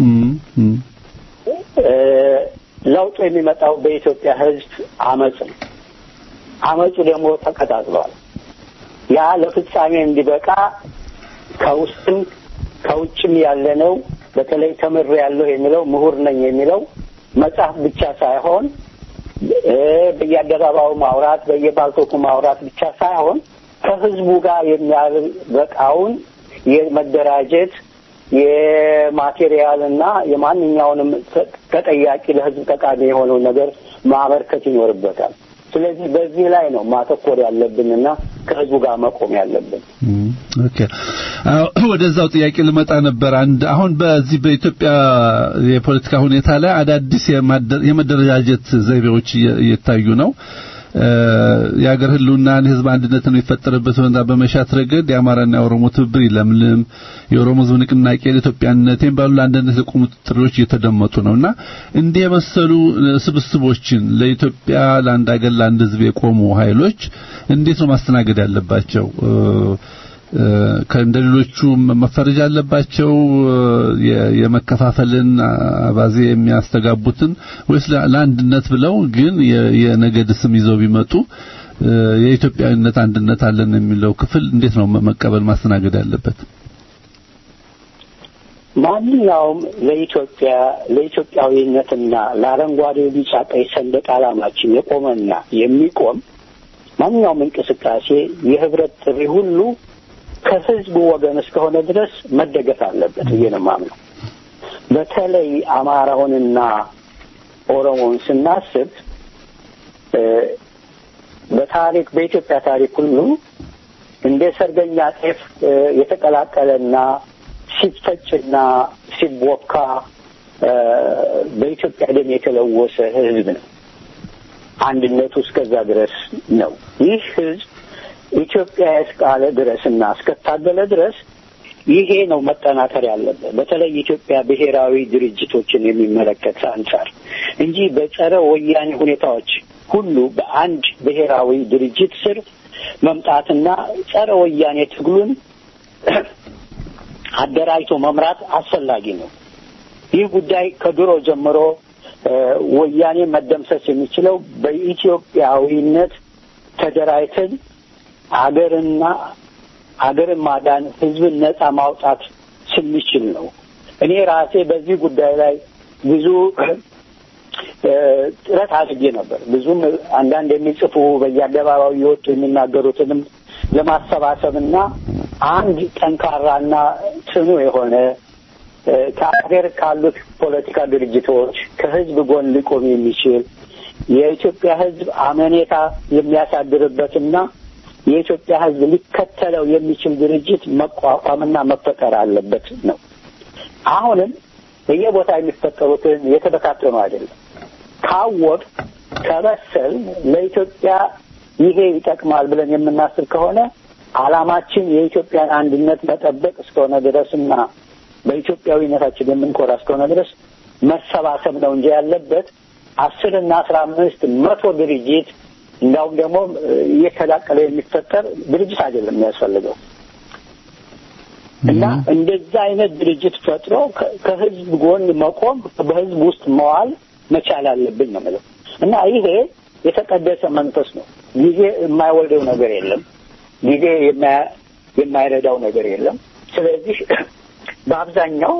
E: ለውጥ የሚመጣው በኢትዮጵያ ህዝብ አመጽ ነው አመጹ ደግሞ ተቀጣጥሏል ያ ለፍጻሜ እንዲበቃ ከውስጥም ከውጭም ያለነው በተለይ ተመረ ያለው የሚለው ምሁር ነኝ የሚለው መጽሐፍ ብቻ ሳይሆን በየአደባባዩ ማውራት በየባልቶኩ ማውራት ብቻ ሳይሆን ከህዝቡ ጋር የሚያበቃውን የመደራጀት የማቴሪያልና የማንኛውንም ተጠያቂ ለህዝብ ጠቃሚ የሆነው ነገር ማበርከት ይኖርበታል ስለዚህ በዚህ ላይ ነው ማተኮር ያለብንና ከህዝቡ ጋር መቆም ያለብን
C: ኦኬ ወደዛው ጥያቄ ልመጣ ነበር አንድ አሁን በዚህ በኢትዮጵያ የፖለቲካ ሁኔታ ላይ አዳዲስ የመደረጃጀት ዘይቤዎች እየታዩ ነው የሀገር ህልውናን ህዝብ አንድነትን የሚፈጠርበት ሁኔታ በመሻት ረገድ የአማራና የኦሮሞ ትብብር ይለምልም የኦሮሞ ህዝብ ንቅናቄ ለኢትዮጵያነትን ባሉ አንድነት የቆሙ ጥሪዎች እየተደመጡ ነውና እንዲህ የመሰሉ ስብስቦችን ለኢትዮጵያ ለአንድ ሀገር ለአንድ ህዝብ የቆሙ ኃይሎች እንዴት ነው ማስተናገድ ያለባቸው ከእንደሌሎቹ መፈረጃ አለባቸው የመከፋፈልን አባዜ የሚያስተጋቡትን ወይስ ለአንድነት ብለው ግን የነገድ ስም ይዘው ቢመጡ የኢትዮጵያዊነት አንድነት አለን የሚለው ክፍል እንዴት ነው መቀበል ማስተናገድ ያለበት
E: ማንኛውም ለኢትዮጵያ ለኢትዮጵያዊነትና ለአረንጓዴ ቢጫ ቀይ ሰንደቅ ዓላማችን የቆመና የሚቆም ማንኛውም እንቅስቃሴ የህብረት ጥሪ ሁሉ ከህዝቡ ወገን እስከሆነ ድረስ መደገፍ አለበት እየነማምነው በተለይ አማራውንና ኦሮሞን ስናስብ በታሪክ በኢትዮጵያ ታሪክ ሁሉ እንደ ሰርገኛ ጤፍ የተቀላቀለና ሲፈጭና ሲቦካ በኢትዮጵያ ደም የተለወሰ ህዝብ ነው አንድነቱ እስከዛ ድረስ ነው ይህ ህዝብ ኢትዮጵያ እስካለ ድረስና እስከታገለ ድረስ ይሄ ነው መጠናከር ያለበት በተለይ ኢትዮጵያ ብሔራዊ ድርጅቶችን የሚመለከት አንፃር እንጂ በጸረ ወያኔ ሁኔታዎች ሁሉ በአንድ ብሔራዊ ድርጅት ስር መምጣትና ጸረ ወያኔ ትግሉን አደራጅቶ መምራት አስፈላጊ ነው ይህ ጉዳይ ከድሮ ጀምሮ ወያኔ መደምሰስ የሚችለው በኢትዮጵያዊነት ተደራጅተን አገርና አገርን ማዳን ህዝብን ነጻ ማውጣት ስንችል ነው እኔ ራሴ በዚህ ጉዳይ ላይ ብዙ ጥረት አድርጌ ነበር ብዙም አንዳንድ የሚጽፉ በየአደባባዩ ይወጡ የሚናገሩትንም ለማሰባሰብና አንድ ጠንካራና ጽኑ የሆነ ከአገር ካሉት ፖለቲካ ድርጅቶች ከህዝብ ጎን ሊቆም የሚችል የኢትዮጵያ ህዝብ አመኔታ የሚያሳድርበትና የኢትዮጵያ ህዝብ ሊከተለው የሚችል ድርጅት መቋቋምና መፈጠር አለበት ነው አሁንም በየቦታ የሚፈጠሩትን የተበታተኑ አይደለም ካወቅ ከበሰል ለኢትዮጵያ ይሄ ይጠቅማል ብለን የምናስብ ከሆነ አላማችን የኢትዮጵያን አንድነት መጠበቅ እስከሆነ ድረስና በኢትዮጵያዊነታችን የምንኮራ እስከሆነ ድረስ መሰባሰብ ነው እንጂ ያለበት አስር እና አስራ አምስት መቶ ድርጅት እንዳውም ደግሞ እየተዳቀለ የሚፈጠር ድርጅት አይደለም የሚያስፈልገው እና እንደዛ አይነት ድርጅት ፈጥሮ ከህዝብ ጎን መቆም በህዝብ ውስጥ መዋል መቻል አለብን ነው ማለት እና ይሄ የተቀደሰ መንፈስ ነው ጊዜ የማይወልደው ነገር የለም ጊዜ የማይረዳው ነገር የለም ስለዚህ በአብዛኛው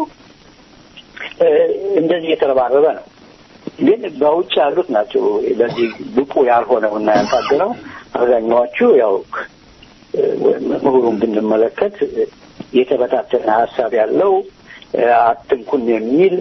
E: እንደዚህ የተረባረበ ነው ግን በውጭ ያሉት ናቸው ለዚህ ብቁ ያልሆነውና ያልታገለው አብዛኛዎቹ ያው ምሁሩን ብንመለከት የተበታተነ ሐሳብ ያለው አትንኩን የሚል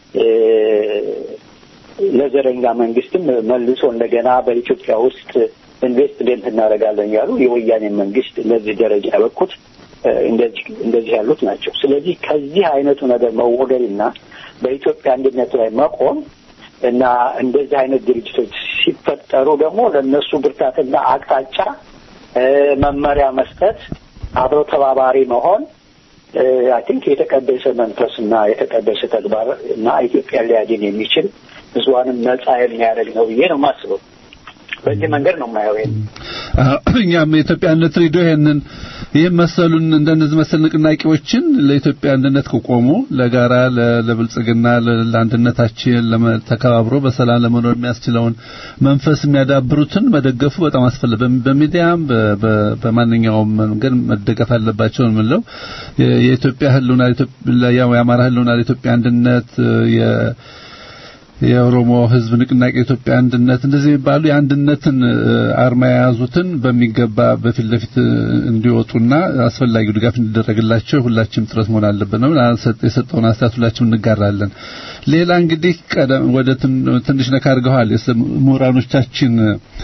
E: ለዘረኛ መንግስትም መልሶ እንደገና በኢትዮጵያ ውስጥ ኢንቨስትመንት እናደርጋለን ያሉ የወያኔ መንግስት ለዚህ ደረጃ ያበቁት እንደዚህ እንደዚህ ያሉት ናቸው። ስለዚህ ከዚህ አይነቱ ነገር መወገድና በኢትዮጵያ አንድነት ላይ መቆም እና እንደዚህ አይነት ድርጅቶች ሲፈጠሩ ደግሞ ለነሱ ብርታትና አቅጣጫ መመሪያ መስጠት አብሮ ተባባሪ መሆን አይ ቲንክ የተቀደሰ መንፈስና የተቀደሰ ተግባር እና ኢትዮጵያ ሊያድን የሚችል ብዙዋንም ነጻ የሚያደርግ ነው ብዬ ነው የማስበው። በዚህ መንገድ ነው የማየው።
C: እኛም የኢትዮጵያነት ሬዲዮ ይሄንን ይሄን መሰሉን እንደነዚህ መሰል ንቅናቄዎችን ለኢትዮጵያ አንድነት ከቆሙ ለጋራ ለብልጽግና ለአንድነታችን ለተከባብሮ በሰላም ለመኖር የሚያስችለውን መንፈስ የሚያዳብሩትን መደገፉ በጣም አስፈላጊ በሚዲያም በማንኛውም መንገድ መደገፍ አለባቸው ነው። የኢትዮጵያ ህልውና ኢትዮጵያ የአማራ ህልውና ለኢትዮጵያ አንድነት የ የኦሮሞ ህዝብ ንቅናቄ ኢትዮጵያ አንድነት እንደዚህ ባሉ የአንድነትን አርማ የያዙትን በሚገባ በፊት ለፊት እንዲወጡና አስፈላጊው ድጋፍ እንዲደረግላቸው ሁላችንም ጥረት መሆን አለበት ነው የሰጠውን አስተያየት ሁላችንም እንጋራለን። ሌላ እንግዲህ ቀደም ወደ ትንሽ ነካ አድርገዋል ምሁራኖቻችን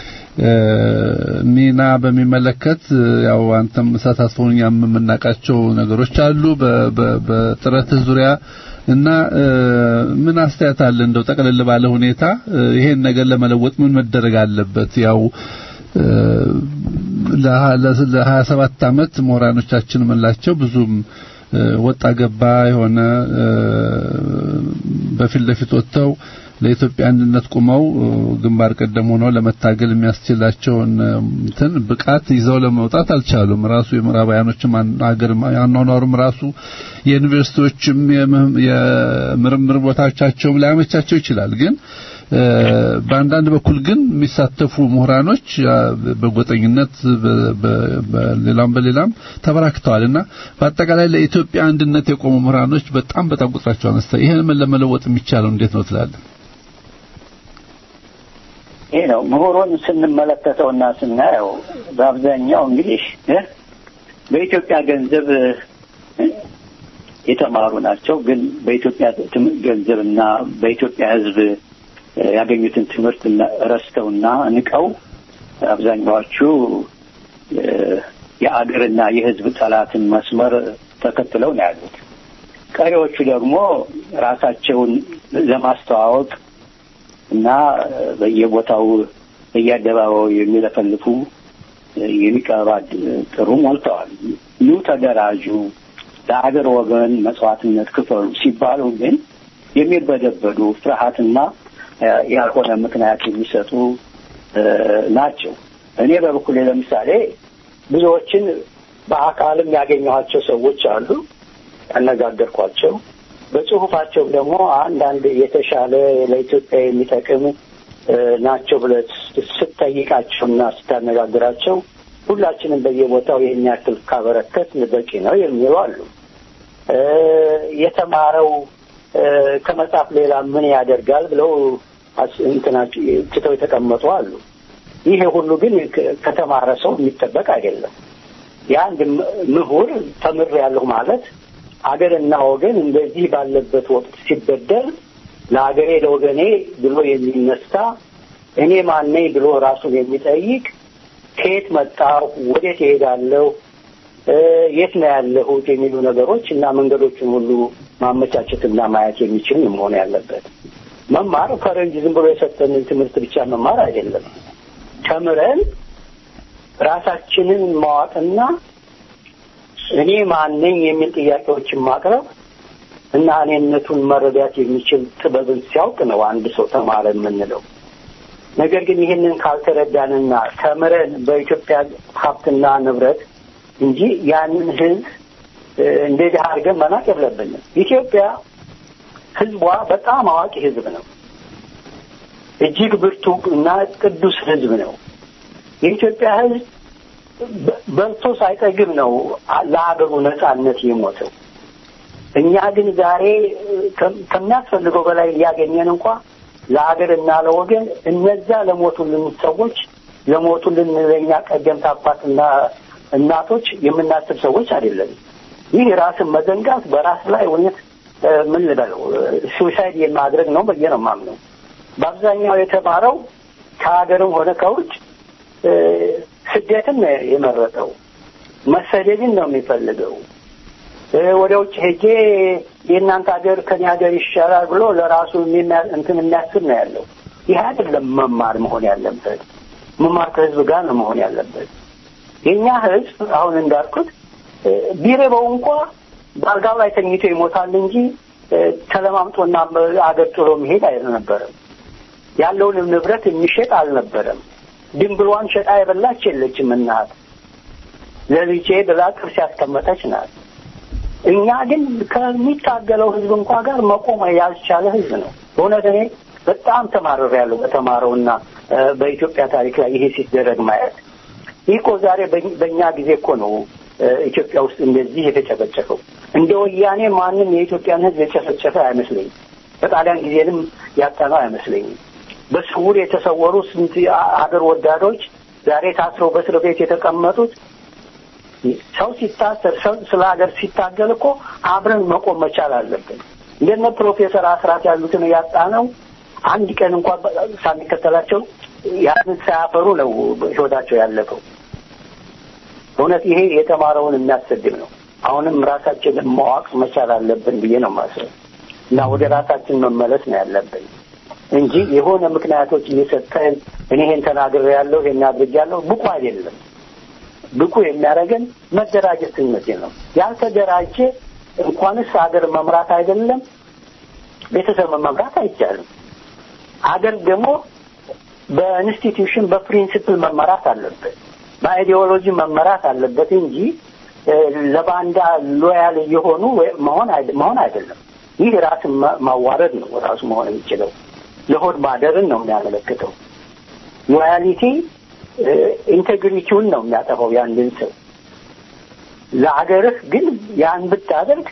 C: ሚና በሚመለከት ያው አንተም ተሳትፎን የምናቃቸው ነገሮች አሉ በጥረት ዙሪያ እና ምን አስተያየት አለ እንደው ጠቅለል ባለ ሁኔታ ይሄን ነገር ለመለወጥ ምን መደረግ አለበት? ያው ለሀያ ሰባት አመት ምሁራኖቻችን ምንላቸው ብዙም ወጣ ገባ የሆነ በፊት ለፊት ወጥተው ለኢትዮጵያ አንድነት ቆመው ግንባር ቀደም ሆነው ለመታገል የሚያስችላቸውን እንትን ብቃት ይዘው ለመውጣት አልቻሉም። ራሱ የምዕራባውያኖችም ሀገር ያኗኗሩም ራሱ የዩኒቨርሲቲዎችም የምርምር ቦታዎቻቸውም ላይመቻቸው ይችላል። ግን በአንዳንድ በኩል ግን የሚሳተፉ ምሁራኖች በጎጠኝነት በሌላም በሌላም ተበራክተዋልና በአጠቃላይ ለኢትዮጵያ አንድነት የቆሙ ምሁራኖች በጣም በጣም ቁጥራቸው አነስተ ይሄን ለመለወጥ የሚቻለው እንዴት ነው ትላለህ?
E: ይሄ ነው ምሁሩን ስንመለከተውና ስናየው በአብዛኛው እንግዲህ በኢትዮጵያ ገንዘብ የተማሩ ናቸው። ግን በኢትዮጵያ ገንዘብና በኢትዮጵያ ሕዝብ ያገኙትን ትምህርት ረስተውና ንቀው አብዛኛዎቹ የአገርና የሕዝብ ጠላትን መስመር ተከትለው ነው ያሉት። ቀሪዎቹ ደግሞ ራሳቸውን ለማስተዋወቅ እና በየቦታው በየአደባባዩ የሚለፈልፉ የሚቀባድ ጥሩ ሞልተዋል። ኑ ተደራጁ፣ ለአገር ወገን መስዋዕትነት ክፈሉ ሲባሉ ግን የሚበደበዱ ፍርሃትና ያልሆነ ምክንያት የሚሰጡ ናቸው። እኔ በበኩሌ ለምሳሌ ብዙዎችን በአካልም ያገኘኋቸው ሰዎች አሉ፣ ያነጋገርኳቸው። በጽሁፋቸው ደግሞ አንዳንድ የተሻለ ለኢትዮጵያ የሚጠቅም ናቸው ብለህ ስትጠይቃቸውና ስታነጋግራቸው ሁላችንም በየቦታው ይሄን ያክል ካበረከት በቂ ነው የሚሉ አሉ። የተማረው ከመጽሐፍ ሌላ ምን ያደርጋል ብለው እንትናቸው ትተው የተቀመጡ አሉ። ይሄ ሁሉ ግን ከተማረ ሰው የሚጠበቅ አይደለም። የአንድ ምሁር ተምሬያለሁ ማለት አገርና ወገን እንደዚህ ባለበት ወቅት ሲበደል ለአገሬ ለወገኔ ብሎ የሚነሳ እኔ ማን ነኝ ብሎ ራሱን የሚጠይቅ ከየት መጣሁ ወዴት እሄዳለሁ የት ነው ያለሁት የሚሉ ነገሮች እና መንገዶችን ሁሉ ማመቻቸትና ማየት የሚችል መሆን ያለበት። መማር ፈረንጅ ዝም ብሎ የሰጠንን ትምህርት ብቻ መማር አይደለም። ተምረን ራሳችንን ማወቅና እኔ ማን ነኝ የሚል ጥያቄዎችን ማቅረብ እና እኔነቱን መረዳት የሚችል ጥበብን ሲያውቅ ነው አንድ ሰው ተማረ የምንለው። ነገር ግን ይህንን ካልተረዳንና ተምረን በኢትዮጵያ ሀብትና ንብረት እንጂ ያንን ህዝብ እንደዚህ አድርገን መናቅ የለብንም። ኢትዮጵያ ህዝቧ በጣም አዋቂ ህዝብ ነው። እጅግ ብርቱ እና ቅዱስ ህዝብ ነው። የኢትዮጵያ ህዝብ በልቶ ሳይጠግብ ነው ለሀገሩ ነጻነት የሞተው። እኛ ግን ዛሬ ከሚያስፈልገው በላይ ያገኘን እንኳን ለሀገርና ለወገን እነዛ ለሞቱልን ሰዎች ለሞቱልን ለኛ ቀደምት አባትና እናቶች የምናስብ ሰዎች አይደለም። ይህ ራስን መዘንጋት በራስ ላይ እውነት ምን ልበለው ሱሳይድ የማድረግ ነው ብዬ ነው የማምነው። በአብዛኛው የተማረው ከሀገርም ሆነ ከውጭ ስደትን የመረጠው መሰደድን ነው የሚፈልገው። ወደ ውጭ ሄጄ የእናንተ ሀገር ከኔ ሀገር ይሻላል ብሎ ለራሱ እንትን የሚያስብ ነው ያለው። ይህ አይደለም መማር መሆን ያለበት። መማር ከህዝብ ጋር ነው መሆን ያለበት። የኛ ህዝብ አሁን እንዳልኩት ቢረበው እንኳን ባልጋው ላይ ተኝቶ ይሞታል እንጂ ተለማምጦና አገር ጥሎ መሄድ አይነበረም። ያለውን ንብረት የሚሸጥ አልነበረም። ድንብሏን ሸጣ የበላች የለችም እናት ለልጄ ብላ ቅርስ ያስቀመጠች ናት። እኛ ግን ከሚታገለው ህዝብ እንኳን ጋር መቆም ያልቻለ ህዝብ ነው። በእውነት እኔ በጣም ተማርሬያለሁ በተማረውና በኢትዮጵያ ታሪክ ላይ ይሄ ሲደረግ ማየት። ይሄ ዛሬ በእኛ ጊዜ እኮ ነው ኢትዮጵያ ውስጥ እንደዚህ የተጨፈጨፈው። እንደ ወያኔ ማንም የኢትዮጵያን ህዝብ የጨፈጨፈ አይመስለኝም። በጣሊያን ጊዜንም ያጣነው አይመስለኝም። በስውር የተሰወሩ ስንት አገር ወዳዶች ዛሬ ታስረው በእስር ቤት የተቀመጡት ሰው ሲታሰር ሰው ስለ ሀገር ሲታገል እኮ አብረን መቆም መቻል አለብን። እንደነ ፕሮፌሰር አስራት ያሉትን ያጣነው አንድ ቀን እንኳን ሳንከተላቸው ያንን ሳያፈሩ ነው ህይወታቸው ያለፈው። እውነት ይሄ የተማረውን የሚያስደግም ነው። አሁንም ራሳችንን ማወቅ መቻል አለብን ብዬ ነው የማስበው እና ወደ ራሳችን መመለስ ነው ያለብን እንጂ የሆነ ምክንያቶች እየሰጠን እኔ ይሄን ተናግሬያለሁ ይሄን አድርጌያለሁ ብቁ አይደለም። ብቁ የሚያደርገን መደራጀት ነው። ያልተደራጀ እንኳንስ ሀገር መምራት አይደለም ቤተሰብ መምራት አይቻልም። ሀገር ደግሞ በኢንስቲትዩሽን በፕሪንሲፕል መመራት አለበት፣ በአይዲዮሎጂ መመራት አለበት እንጂ ለባንዳ ሎያል የሆኑ መሆን መሆን አይደለም። ይህ ራስ ማዋረድ ነው ራሱ መሆን የሚችለው። ለሆድ ማደርን ነው የሚያመለክተው። ሎያሊቲ ኢንቴግሪቲውን ነው የሚያጠፋው ያንድን ሰው። ለሀገርህ ግን ያን ብታደርግ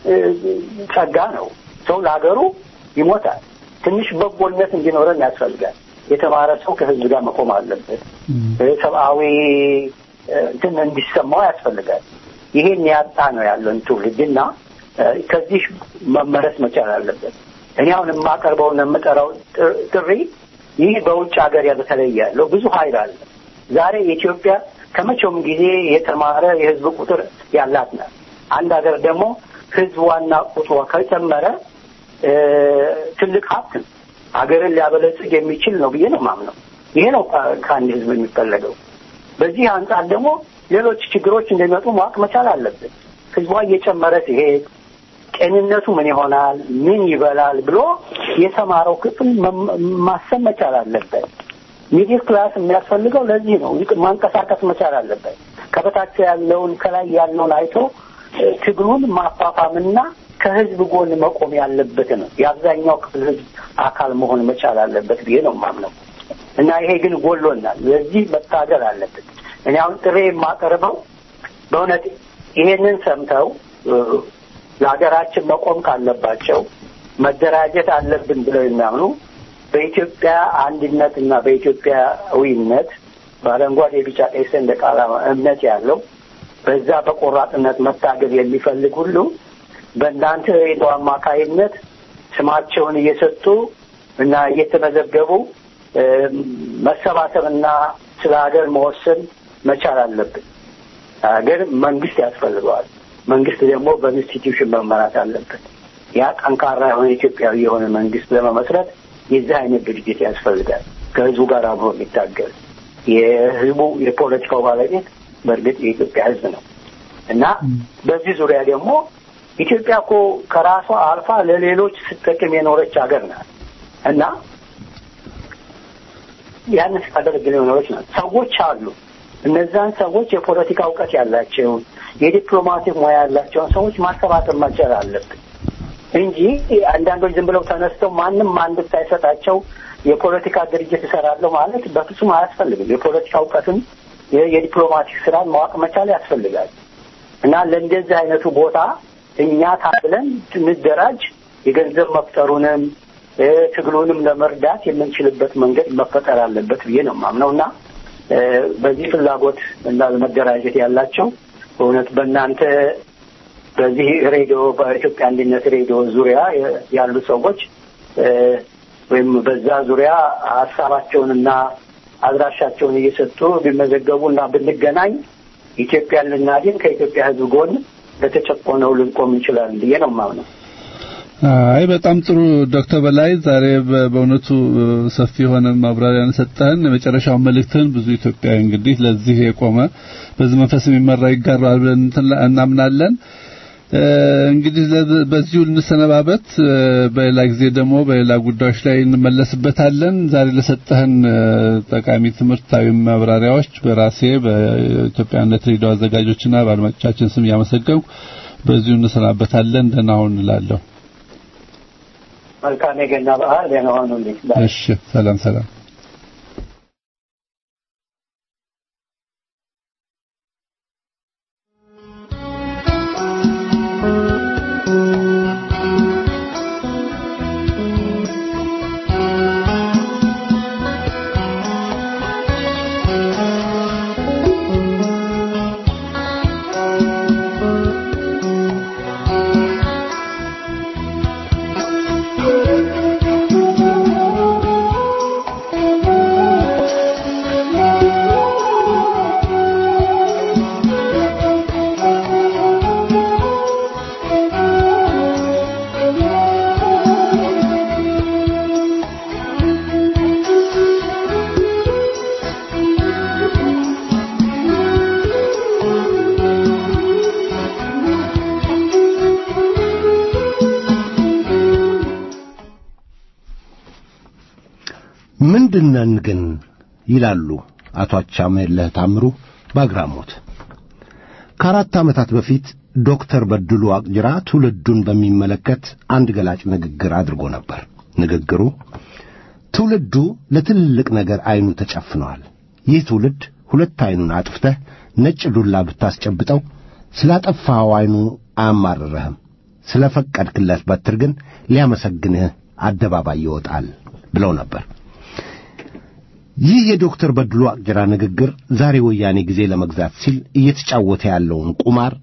E: ጸጋ ነው። ሰው ለሀገሩ ይሞታል። ትንሽ በጎነት እንዲኖረን ያስፈልጋል። የተማረ ሰው ከህዝብ ጋር መቆም አለበት። ሰብአዊ እንትን እንዲሰማው ያስፈልጋል። ይሄን ያጣ ነው ያለን ትውልድና ከዚህ መመረስ መቻል አለበት። እኔ አሁን የማቀርበው ነው የምጠራው ጥሪ ይህ በውጭ ሀገር በተለይ ያለው ብዙ ኃይል አለ። ዛሬ ኢትዮጵያ ከመቼውም ጊዜ የተማረ የህዝብ ቁጥር ያላት ናት። አንድ ሀገር ደግሞ ህዝቧና ቁጥሯ ከጨመረ ትልቅ ሀብት ሀገርን ሊያበለጽግ የሚችል ነው ብዬ ነው የማምነው። ይሄ ነው ከአንድ ህዝብ የሚፈለገው። በዚህ አንጻር ደግሞ ሌሎች ችግሮች እንደሚመጡ ማወቅ መቻል አለበት። ህዝቧ እየጨመረ ሲሄድ ጤንነቱ ምን ይሆናል፣ ምን ይበላል ብሎ የተማረው ክፍል ማሰብ መቻል አለበት። ሚዲል ክላስ የሚያስፈልገው ለዚህ ነው። ማንቀሳቀስ መቻል አለበት። ከበታች ያለውን ከላይ ያለውን አይቶ ትግሉን ማፋፋምና ከህዝብ ጎን መቆም ያለበት ነው። የአብዛኛው ክፍል ህዝብ አካል መሆን መቻል አለበት ብዬ ነው የማምነው እና ይሄ ግን ጎሎናል። ለዚህ መታገል አለበት። እኔ አሁን ጥሬ የማቀርበው በእውነት ይሄንን ሰምተው ለሀገራችን መቆም ካለባቸው መደራጀት አለብን ብለው የሚያምኑ በኢትዮጵያ አንድነትና በኢትዮጵያዊነት በአረንጓዴ ቢጫ ቀይ ሰንደቅ ዓላማ እምነት ያለው በዛ በቆራጥነት መታገል የሚፈልግ ሁሉ በእናንተ ሬዲዮ አማካይነት ስማቸውን እየሰጡ እና እየተመዘገቡ መሰባሰብና ስለ ሀገር መወሰን መቻል አለብን። ሀገር መንግስት ያስፈልገዋል። መንግስት ደግሞ በኢንስቲትዩሽን መመራት አለበት። ያ ጠንካራ የሆነ ኢትዮጵያዊ የሆነ መንግስት ለመመስረት የዚህ አይነት ድርጅት ያስፈልጋል። ከህዝቡ ጋር አብሮ የሚታገል የህዝቡ የፖለቲካው ባለቤት በእርግጥ የኢትዮጵያ ህዝብ ነው እና በዚህ ዙሪያ ደግሞ ኢትዮጵያ እኮ ከራሷ አልፋ ለሌሎች ስትጠቅም የኖረች ሀገር ናት እና ያን ስታደርግ የኖረች ናት። ሰዎች አሉ። እነዛን ሰዎች የፖለቲካ እውቀት ያላቸው የዲፕሎማቲክ ሙያ ያላቸው ሰዎች ማሰባሰብ መቻል አለብን እንጂ አንዳንዶች ዝም ብለው ተነስተው ማንም ማንድት ሳይሰጣቸው የፖለቲካ ድርጅት ይሰራሉ ማለት በፍጹም አያስፈልግም። የፖለቲካ እውቀትን የዲፕሎማቲክ ስራ ማወቅ መቻል ያስፈልጋል እና ለእንደዚህ አይነቱ ቦታ እኛ ታብለን እንደራጅ የገንዘብ መፍጠሩንም ትግሉንም ለመርዳት የምንችልበት መንገድ መፈጠር አለበት ብዬ ነው የማምነውና በዚህ ፍላጎት እና መደራጀት ያላቸው በእውነት በእናንተ በዚህ ሬዲዮ በኢትዮጵያ አንድነት ሬዲዮ ዙሪያ ያሉ ሰዎች ወይም በዛ ዙሪያ ሐሳባቸውንና አድራሻቸውን እየሰጡ ቢመዘገቡና ብንገናኝ ኢትዮጵያን ልናድን ከኢትዮጵያ ሕዝብ ጎን በተጨቆነው ልንቆም እንችላለን ብዬ ነው የማምነው።
C: አይ በጣም ጥሩ ዶክተር በላይ ዛሬ በእውነቱ ሰፊ ሆነ ማብራሪያ ሰጠን። የመጨረሻው መልእክትን ብዙ ኢትዮጵያዊ እንግዲህ ለዚህ የቆመ በዚህ መንፈስ የሚመራ ይጋራል ብለን እናምናለን። እንግዲህ በዚሁ ልንሰነባበት፣ በሌላ ጊዜ ደግሞ በሌላ ጉዳዮች ላይ እንመለስበታለን። ዛሬ ለሰጠህን ጠቃሚ ትምህርታዊ ማብራሪያዎች በራሴ በኢትዮጵያነት ሬዲዮ አዘጋጆችና በአድማጮቻችን ስም ያመሰግናለሁ። በዚሁ እንሰናበታለን። ደህና ሁኑ እላለሁ።
E: መልካም የገና በዓል ደህና ሁኑልኝ።
C: እሺ፣ ሰላም ሰላም።
B: ምንድነን ግን ይላሉ አቶ አቻሜለህ ታምሩ ባግራሞት። ከአራት ዓመታት በፊት ዶክተር በድሉ ዋቅጅራ ትውልዱን በሚመለከት አንድ ገላጭ ንግግር አድርጎ ነበር። ንግግሩ ትውልዱ ለትልቅ ነገር አይኑ ተጨፍኗል። ይህ ትውልድ ሁለት አይኑን አጥፍተህ ነጭ ዱላ ብታስጨብጠው ስላጠፋው አይኑ አያማርርህም፣ ስለፈቀድክለት በትር ግን ሊያመሰግንህ አደባባይ ይወጣል ብለው ነበር። ይህ የዶክተር በድሉ ዋቅጅራ ንግግር ዛሬ ወያኔ ጊዜ ለመግዛት ሲል እየተጫወተ ያለውን ቁማር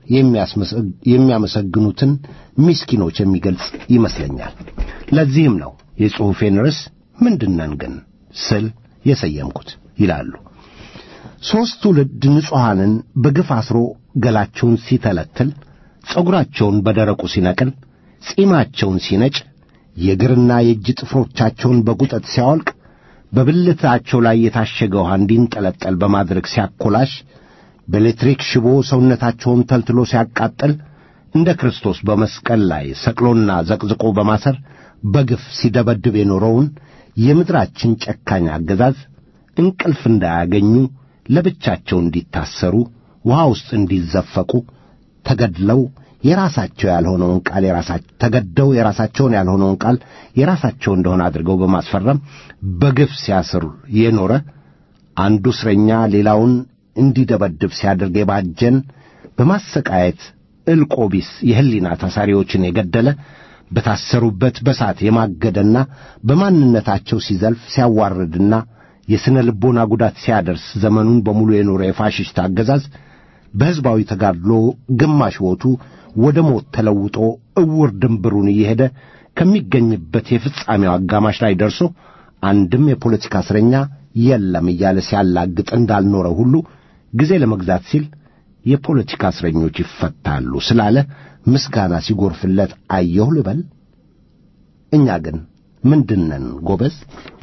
B: የሚያመሰግኑትን ምስኪኖች የሚገልጽ ይመስለኛል። ለዚህም ነው የጽሑፌን ርዕስ ምንድነን ግን ስል የሰየምኩት ይላሉ። ሦስት ትውልድ ንጹሐንን በግፍ አስሮ ገላቸውን ሲተለትል፣ ጸጉራቸውን በደረቁ ሲነቅል፣ ጺማቸውን ሲነጭ፣ የእግርና የእጅ ጥፍሮቻቸውን በጉጠት ሲያወልቅ፣ በብልታቸው ላይ የታሸገ ውሃ እንዲንጠለጠል በማድረግ ሲያኮላሽ፣ በኤሌክትሪክ ሽቦ ሰውነታቸውን ተልትሎ ሲያቃጥል፣ እንደ ክርስቶስ በመስቀል ላይ ሰቅሎና ዘቅዝቆ በማሰር በግፍ ሲደበድብ የኖረውን የምድራችን ጨካኝ አገዛዝ እንቅልፍ እንዳያገኙ ለብቻቸው እንዲታሰሩ፣ ውሃ ውስጥ እንዲዘፈቁ፣ ተገድለው የራሳቸው ያልሆነውን ቃል የራሳቸው ተገደው የራሳቸውን ያልሆነውን ቃል የራሳቸው እንደሆነ አድርገው በማስፈረም በግፍ ሲያስሩ የኖረ አንዱ እስረኛ ሌላውን እንዲደበድብ ሲያደርግ የባጀን በማሰቃየት ዕልቆቢስ የህሊና ታሳሪዎችን የገደለ በታሰሩበት በሳት የማገደና በማንነታቸው ሲዘልፍ ሲያዋርድና የስነ ልቦና ጉዳት ሲያደርስ ዘመኑን በሙሉ የኖረ የፋሽስት አገዛዝ በሕዝባዊ ተጋድሎ ግማሽ ወቱ ወደ ሞት ተለውጦ እውር ድንብሩን እየሄደ ከሚገኝበት የፍጻሜው አጋማሽ ላይ ደርሶ አንድም የፖለቲካ እስረኛ የለም እያለ ሲያላግጥ እንዳልኖረ ሁሉ ጊዜ ለመግዛት ሲል የፖለቲካ እስረኞች ይፈታሉ ስላለ ምስጋና ሲጎርፍለት አየሁ ልበል? እኛ ግን ምንድነን ጎበዝ?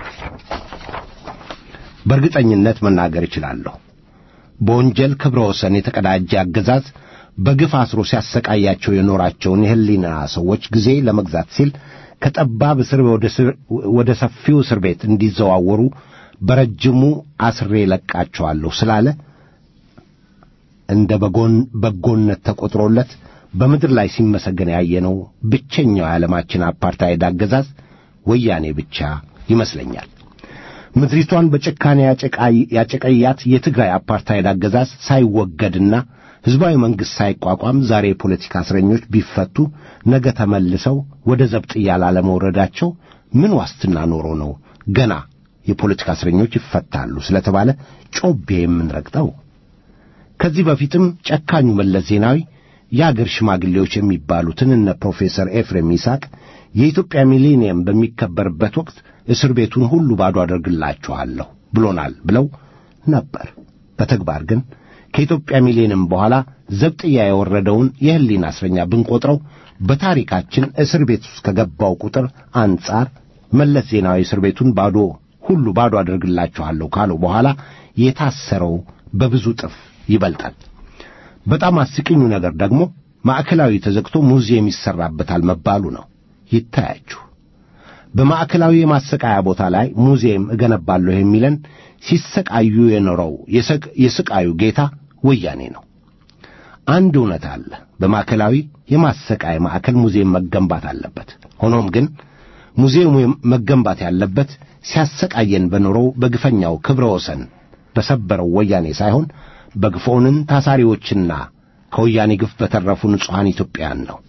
B: በእርግጠኝነት መናገር እችላለሁ። በወንጀል ክብረ ወሰን የተቀዳጀ አገዛዝ በግፍ አስሮ ሲያሰቃያቸው የኖራቸውን የህሊና ሰዎች ጊዜ ለመግዛት ሲል ከጠባብ እስር ወደ ሰፊው እስር ቤት እንዲዘዋወሩ በረጅሙ አስሬ ለቃቸዋለሁ ስላለ እንደ በጎን በጎነት ተቆጥሮለት በምድር ላይ ሲመሰገን ያየነው ብቸኛው የዓለማችን አፓርታይድ አገዛዝ ወያኔ ብቻ ይመስለኛል። ምድሪቷን በጭካኔ ያጨቀያት የትግራይ አፓርታይድ አገዛዝ ሳይወገድና ሕዝባዊ መንግሥት ሳይቋቋም ዛሬ የፖለቲካ እስረኞች ቢፈቱ ነገ ተመልሰው ወደ ዘብጥያ ላለመውረዳቸው ምን ዋስትና ኖሮ ነው ገና የፖለቲካ እስረኞች ይፈታሉ ስለተባለ ጮቤ የምንረግጠው? ከዚህ በፊትም ጨካኙ መለስ ዜናዊ የአገር ሽማግሌዎች የሚባሉትን እነ ፕሮፌሰር ኤፍሬም ይስሐቅ የኢትዮጵያ ሚሌኒየም በሚከበርበት ወቅት እስር ቤቱን ሁሉ ባዶ አደርግላችኋለሁ ብሎናል ብለው ነበር። በተግባር ግን ከኢትዮጵያ ሚሌኒየም በኋላ ዘብጥያ የወረደውን የህሊና እስረኛ ብንቆጥረው በታሪካችን እስር ቤት ውስጥ ከገባው ቁጥር አንጻር መለስ ዜናዊ እስር ቤቱን ባዶ ሁሉ ባዶ አደርግላችኋለሁ ካለው በኋላ የታሰረው በብዙ ጥፍ ይበልጣል። በጣም አስቂኙ ነገር ደግሞ ማዕከላዊ ተዘግቶ ሙዚየም ይሰራበታል መባሉ ነው። ይታያችሁ፣ በማዕከላዊ የማሰቃያ ቦታ ላይ ሙዚየም እገነባለሁ የሚለን ሲሰቃዩ የኖረው የስቃዩ ጌታ ወያኔ ነው። አንድ እውነት አለ። በማዕከላዊ የማሰቃያ ማዕከል ሙዚየም መገንባት አለበት። ሆኖም ግን ሙዚየሙ መገንባት ያለበት ሲያሰቃየን በኖረው በግፈኛው ክብረ ወሰን በሰበረው ወያኔ ሳይሆን በግፎንን ታሳሪዎችና ከወያኔ ግፍ በተረፉ ንጹሃን ኢትዮጵያውያን ነው።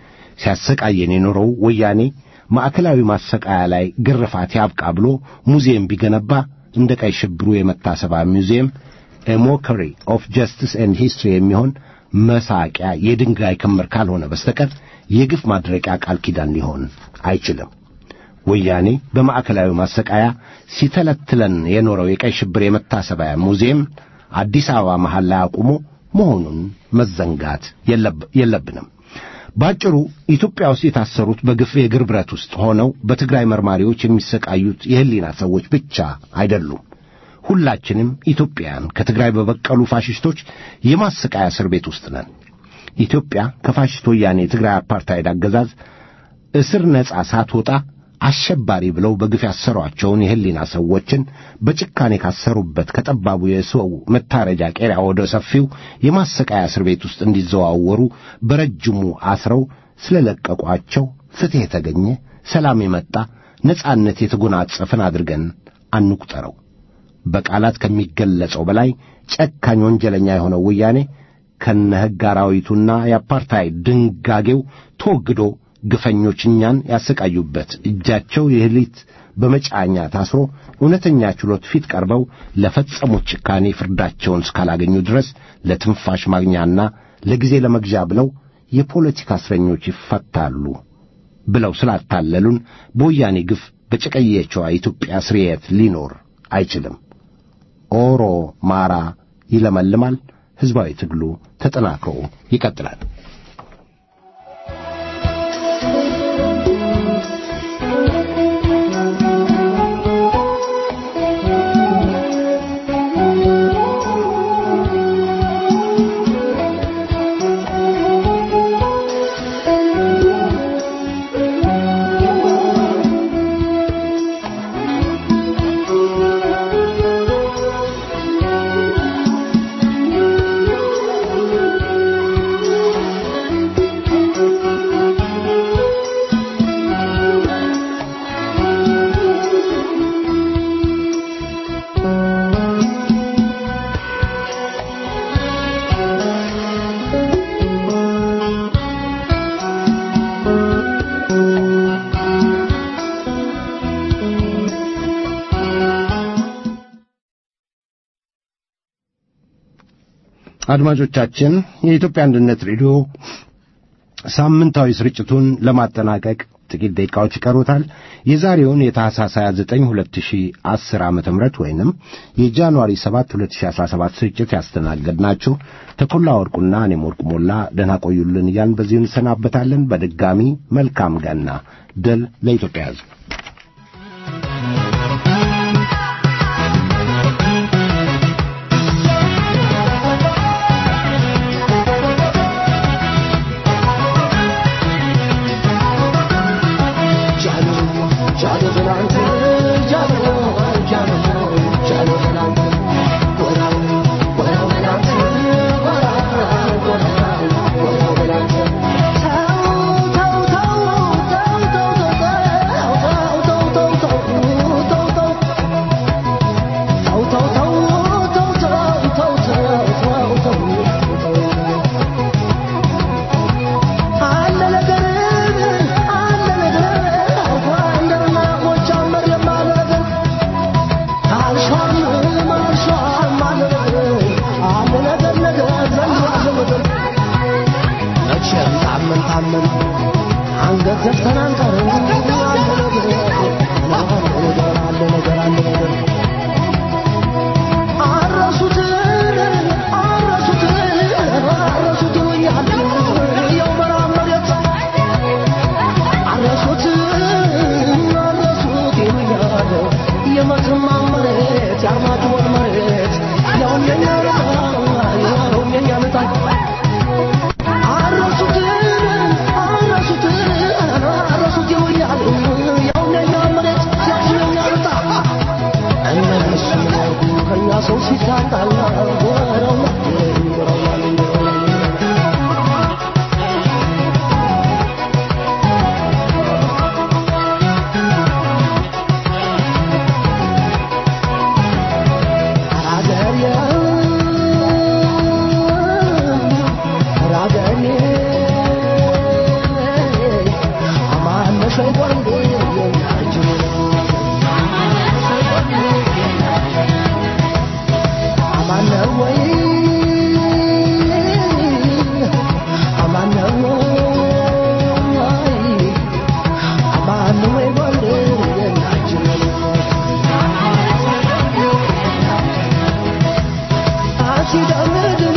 B: ሲያሰቃየን የኖረው ወያኔ ማዕከላዊ ማሰቃያ ላይ ግርፋት ያብቃ ብሎ ሙዚየም ቢገነባ እንደ ቀይ ሽብሩ የመታሰቢያ ሙዚየም a mockery of justice and history የሚሆን መሳቂያ የድንጋይ ክምር ካልሆነ በስተቀር የግፍ ማድረቂያ ቃል ኪዳን ሊሆን አይችልም። ወያኔ በማዕከላዊ ማሰቃያ ሲተለትለን የኖረው የቀይ ሽብር የመታሰቢያ ሙዚየም አዲስ አበባ መሃል ላይ አቁሞ መሆኑን መዘንጋት የለብንም። ባጭሩ ኢትዮጵያ ውስጥ የታሰሩት በግፍ የእግር ብረት ውስጥ ሆነው በትግራይ መርማሪዎች የሚሰቃዩት የህሊና ሰዎች ብቻ አይደሉም። ሁላችንም ኢትዮጵያን ከትግራይ በበቀሉ ፋሽስቶች የማሰቃያ እስር ቤት ውስጥ ነን። ኢትዮጵያ ከፋሽስት ወያኔ የትግራይ አፓርታይድ አገዛዝ እስር ነጻ ሳትወጣ አሸባሪ ብለው በግፍ ያሰሯቸውን የህሊና ሰዎችን በጭካኔ ካሰሩበት ከጠባቡ የሰው መታረጃ ቄራ ወደ ሰፊው የማሰቃያ እስር ቤት ውስጥ እንዲዘዋወሩ በረጅሙ አስረው ስለለቀቋቸው ፍትሕ የተገኘ ሰላም የመጣ ነጻነት የተጎናጸፈን አድርገን አንቁጠረው። በቃላት ከሚገለጸው በላይ ጨካኝ ወንጀለኛ የሆነው ወያኔ ከነህግ አራዊቱና የአፓርታይድ ድንጋጌው ተወግዶ ግፈኞች እኛን ያሰቃዩበት እጃቸው የህሊት በመጫኛ ታስሮ እውነተኛ ችሎት ፊት ቀርበው ለፈጸሙት ጭካኔ ፍርዳቸውን እስካላገኙ ድረስ ለትንፋሽ ማግኛና ለጊዜ ለመግዣ ብለው የፖለቲካ እስረኞች ይፈታሉ ብለው ስላታለሉን በወያኔ ግፍ በጨቀየችዋ ኢትዮጵያ ስርየት ሊኖር አይችልም። ኦሮ ማራ ይለመልማል። ህዝባዊ ትግሉ ተጠናክሮ ይቀጥላል። አድማጮቻችን የኢትዮጵያ አንድነት ሬዲዮ ሳምንታዊ ስርጭቱን ለማጠናቀቅ ጥቂት ደቂቃዎች ይቀሩታል። የዛሬውን የታህሳስ ሃያ ዘጠኝ ሁለት ሺህ አስር ዓመተ ምህረት ወይንም የጃንዋሪ ሰባት ሁለት ሺህ አስራ ሰባት ስርጭት ያስተናገድናችሁ ተኩላ ወርቁና እኔም ወርቁ ሞላ ደህና ቆዩልን እያልን በዚሁ እንሰናበታለን። በድጋሚ መልካም ገና። ድል ለኢትዮጵያ ሕዝብ።
F: Oh, She don't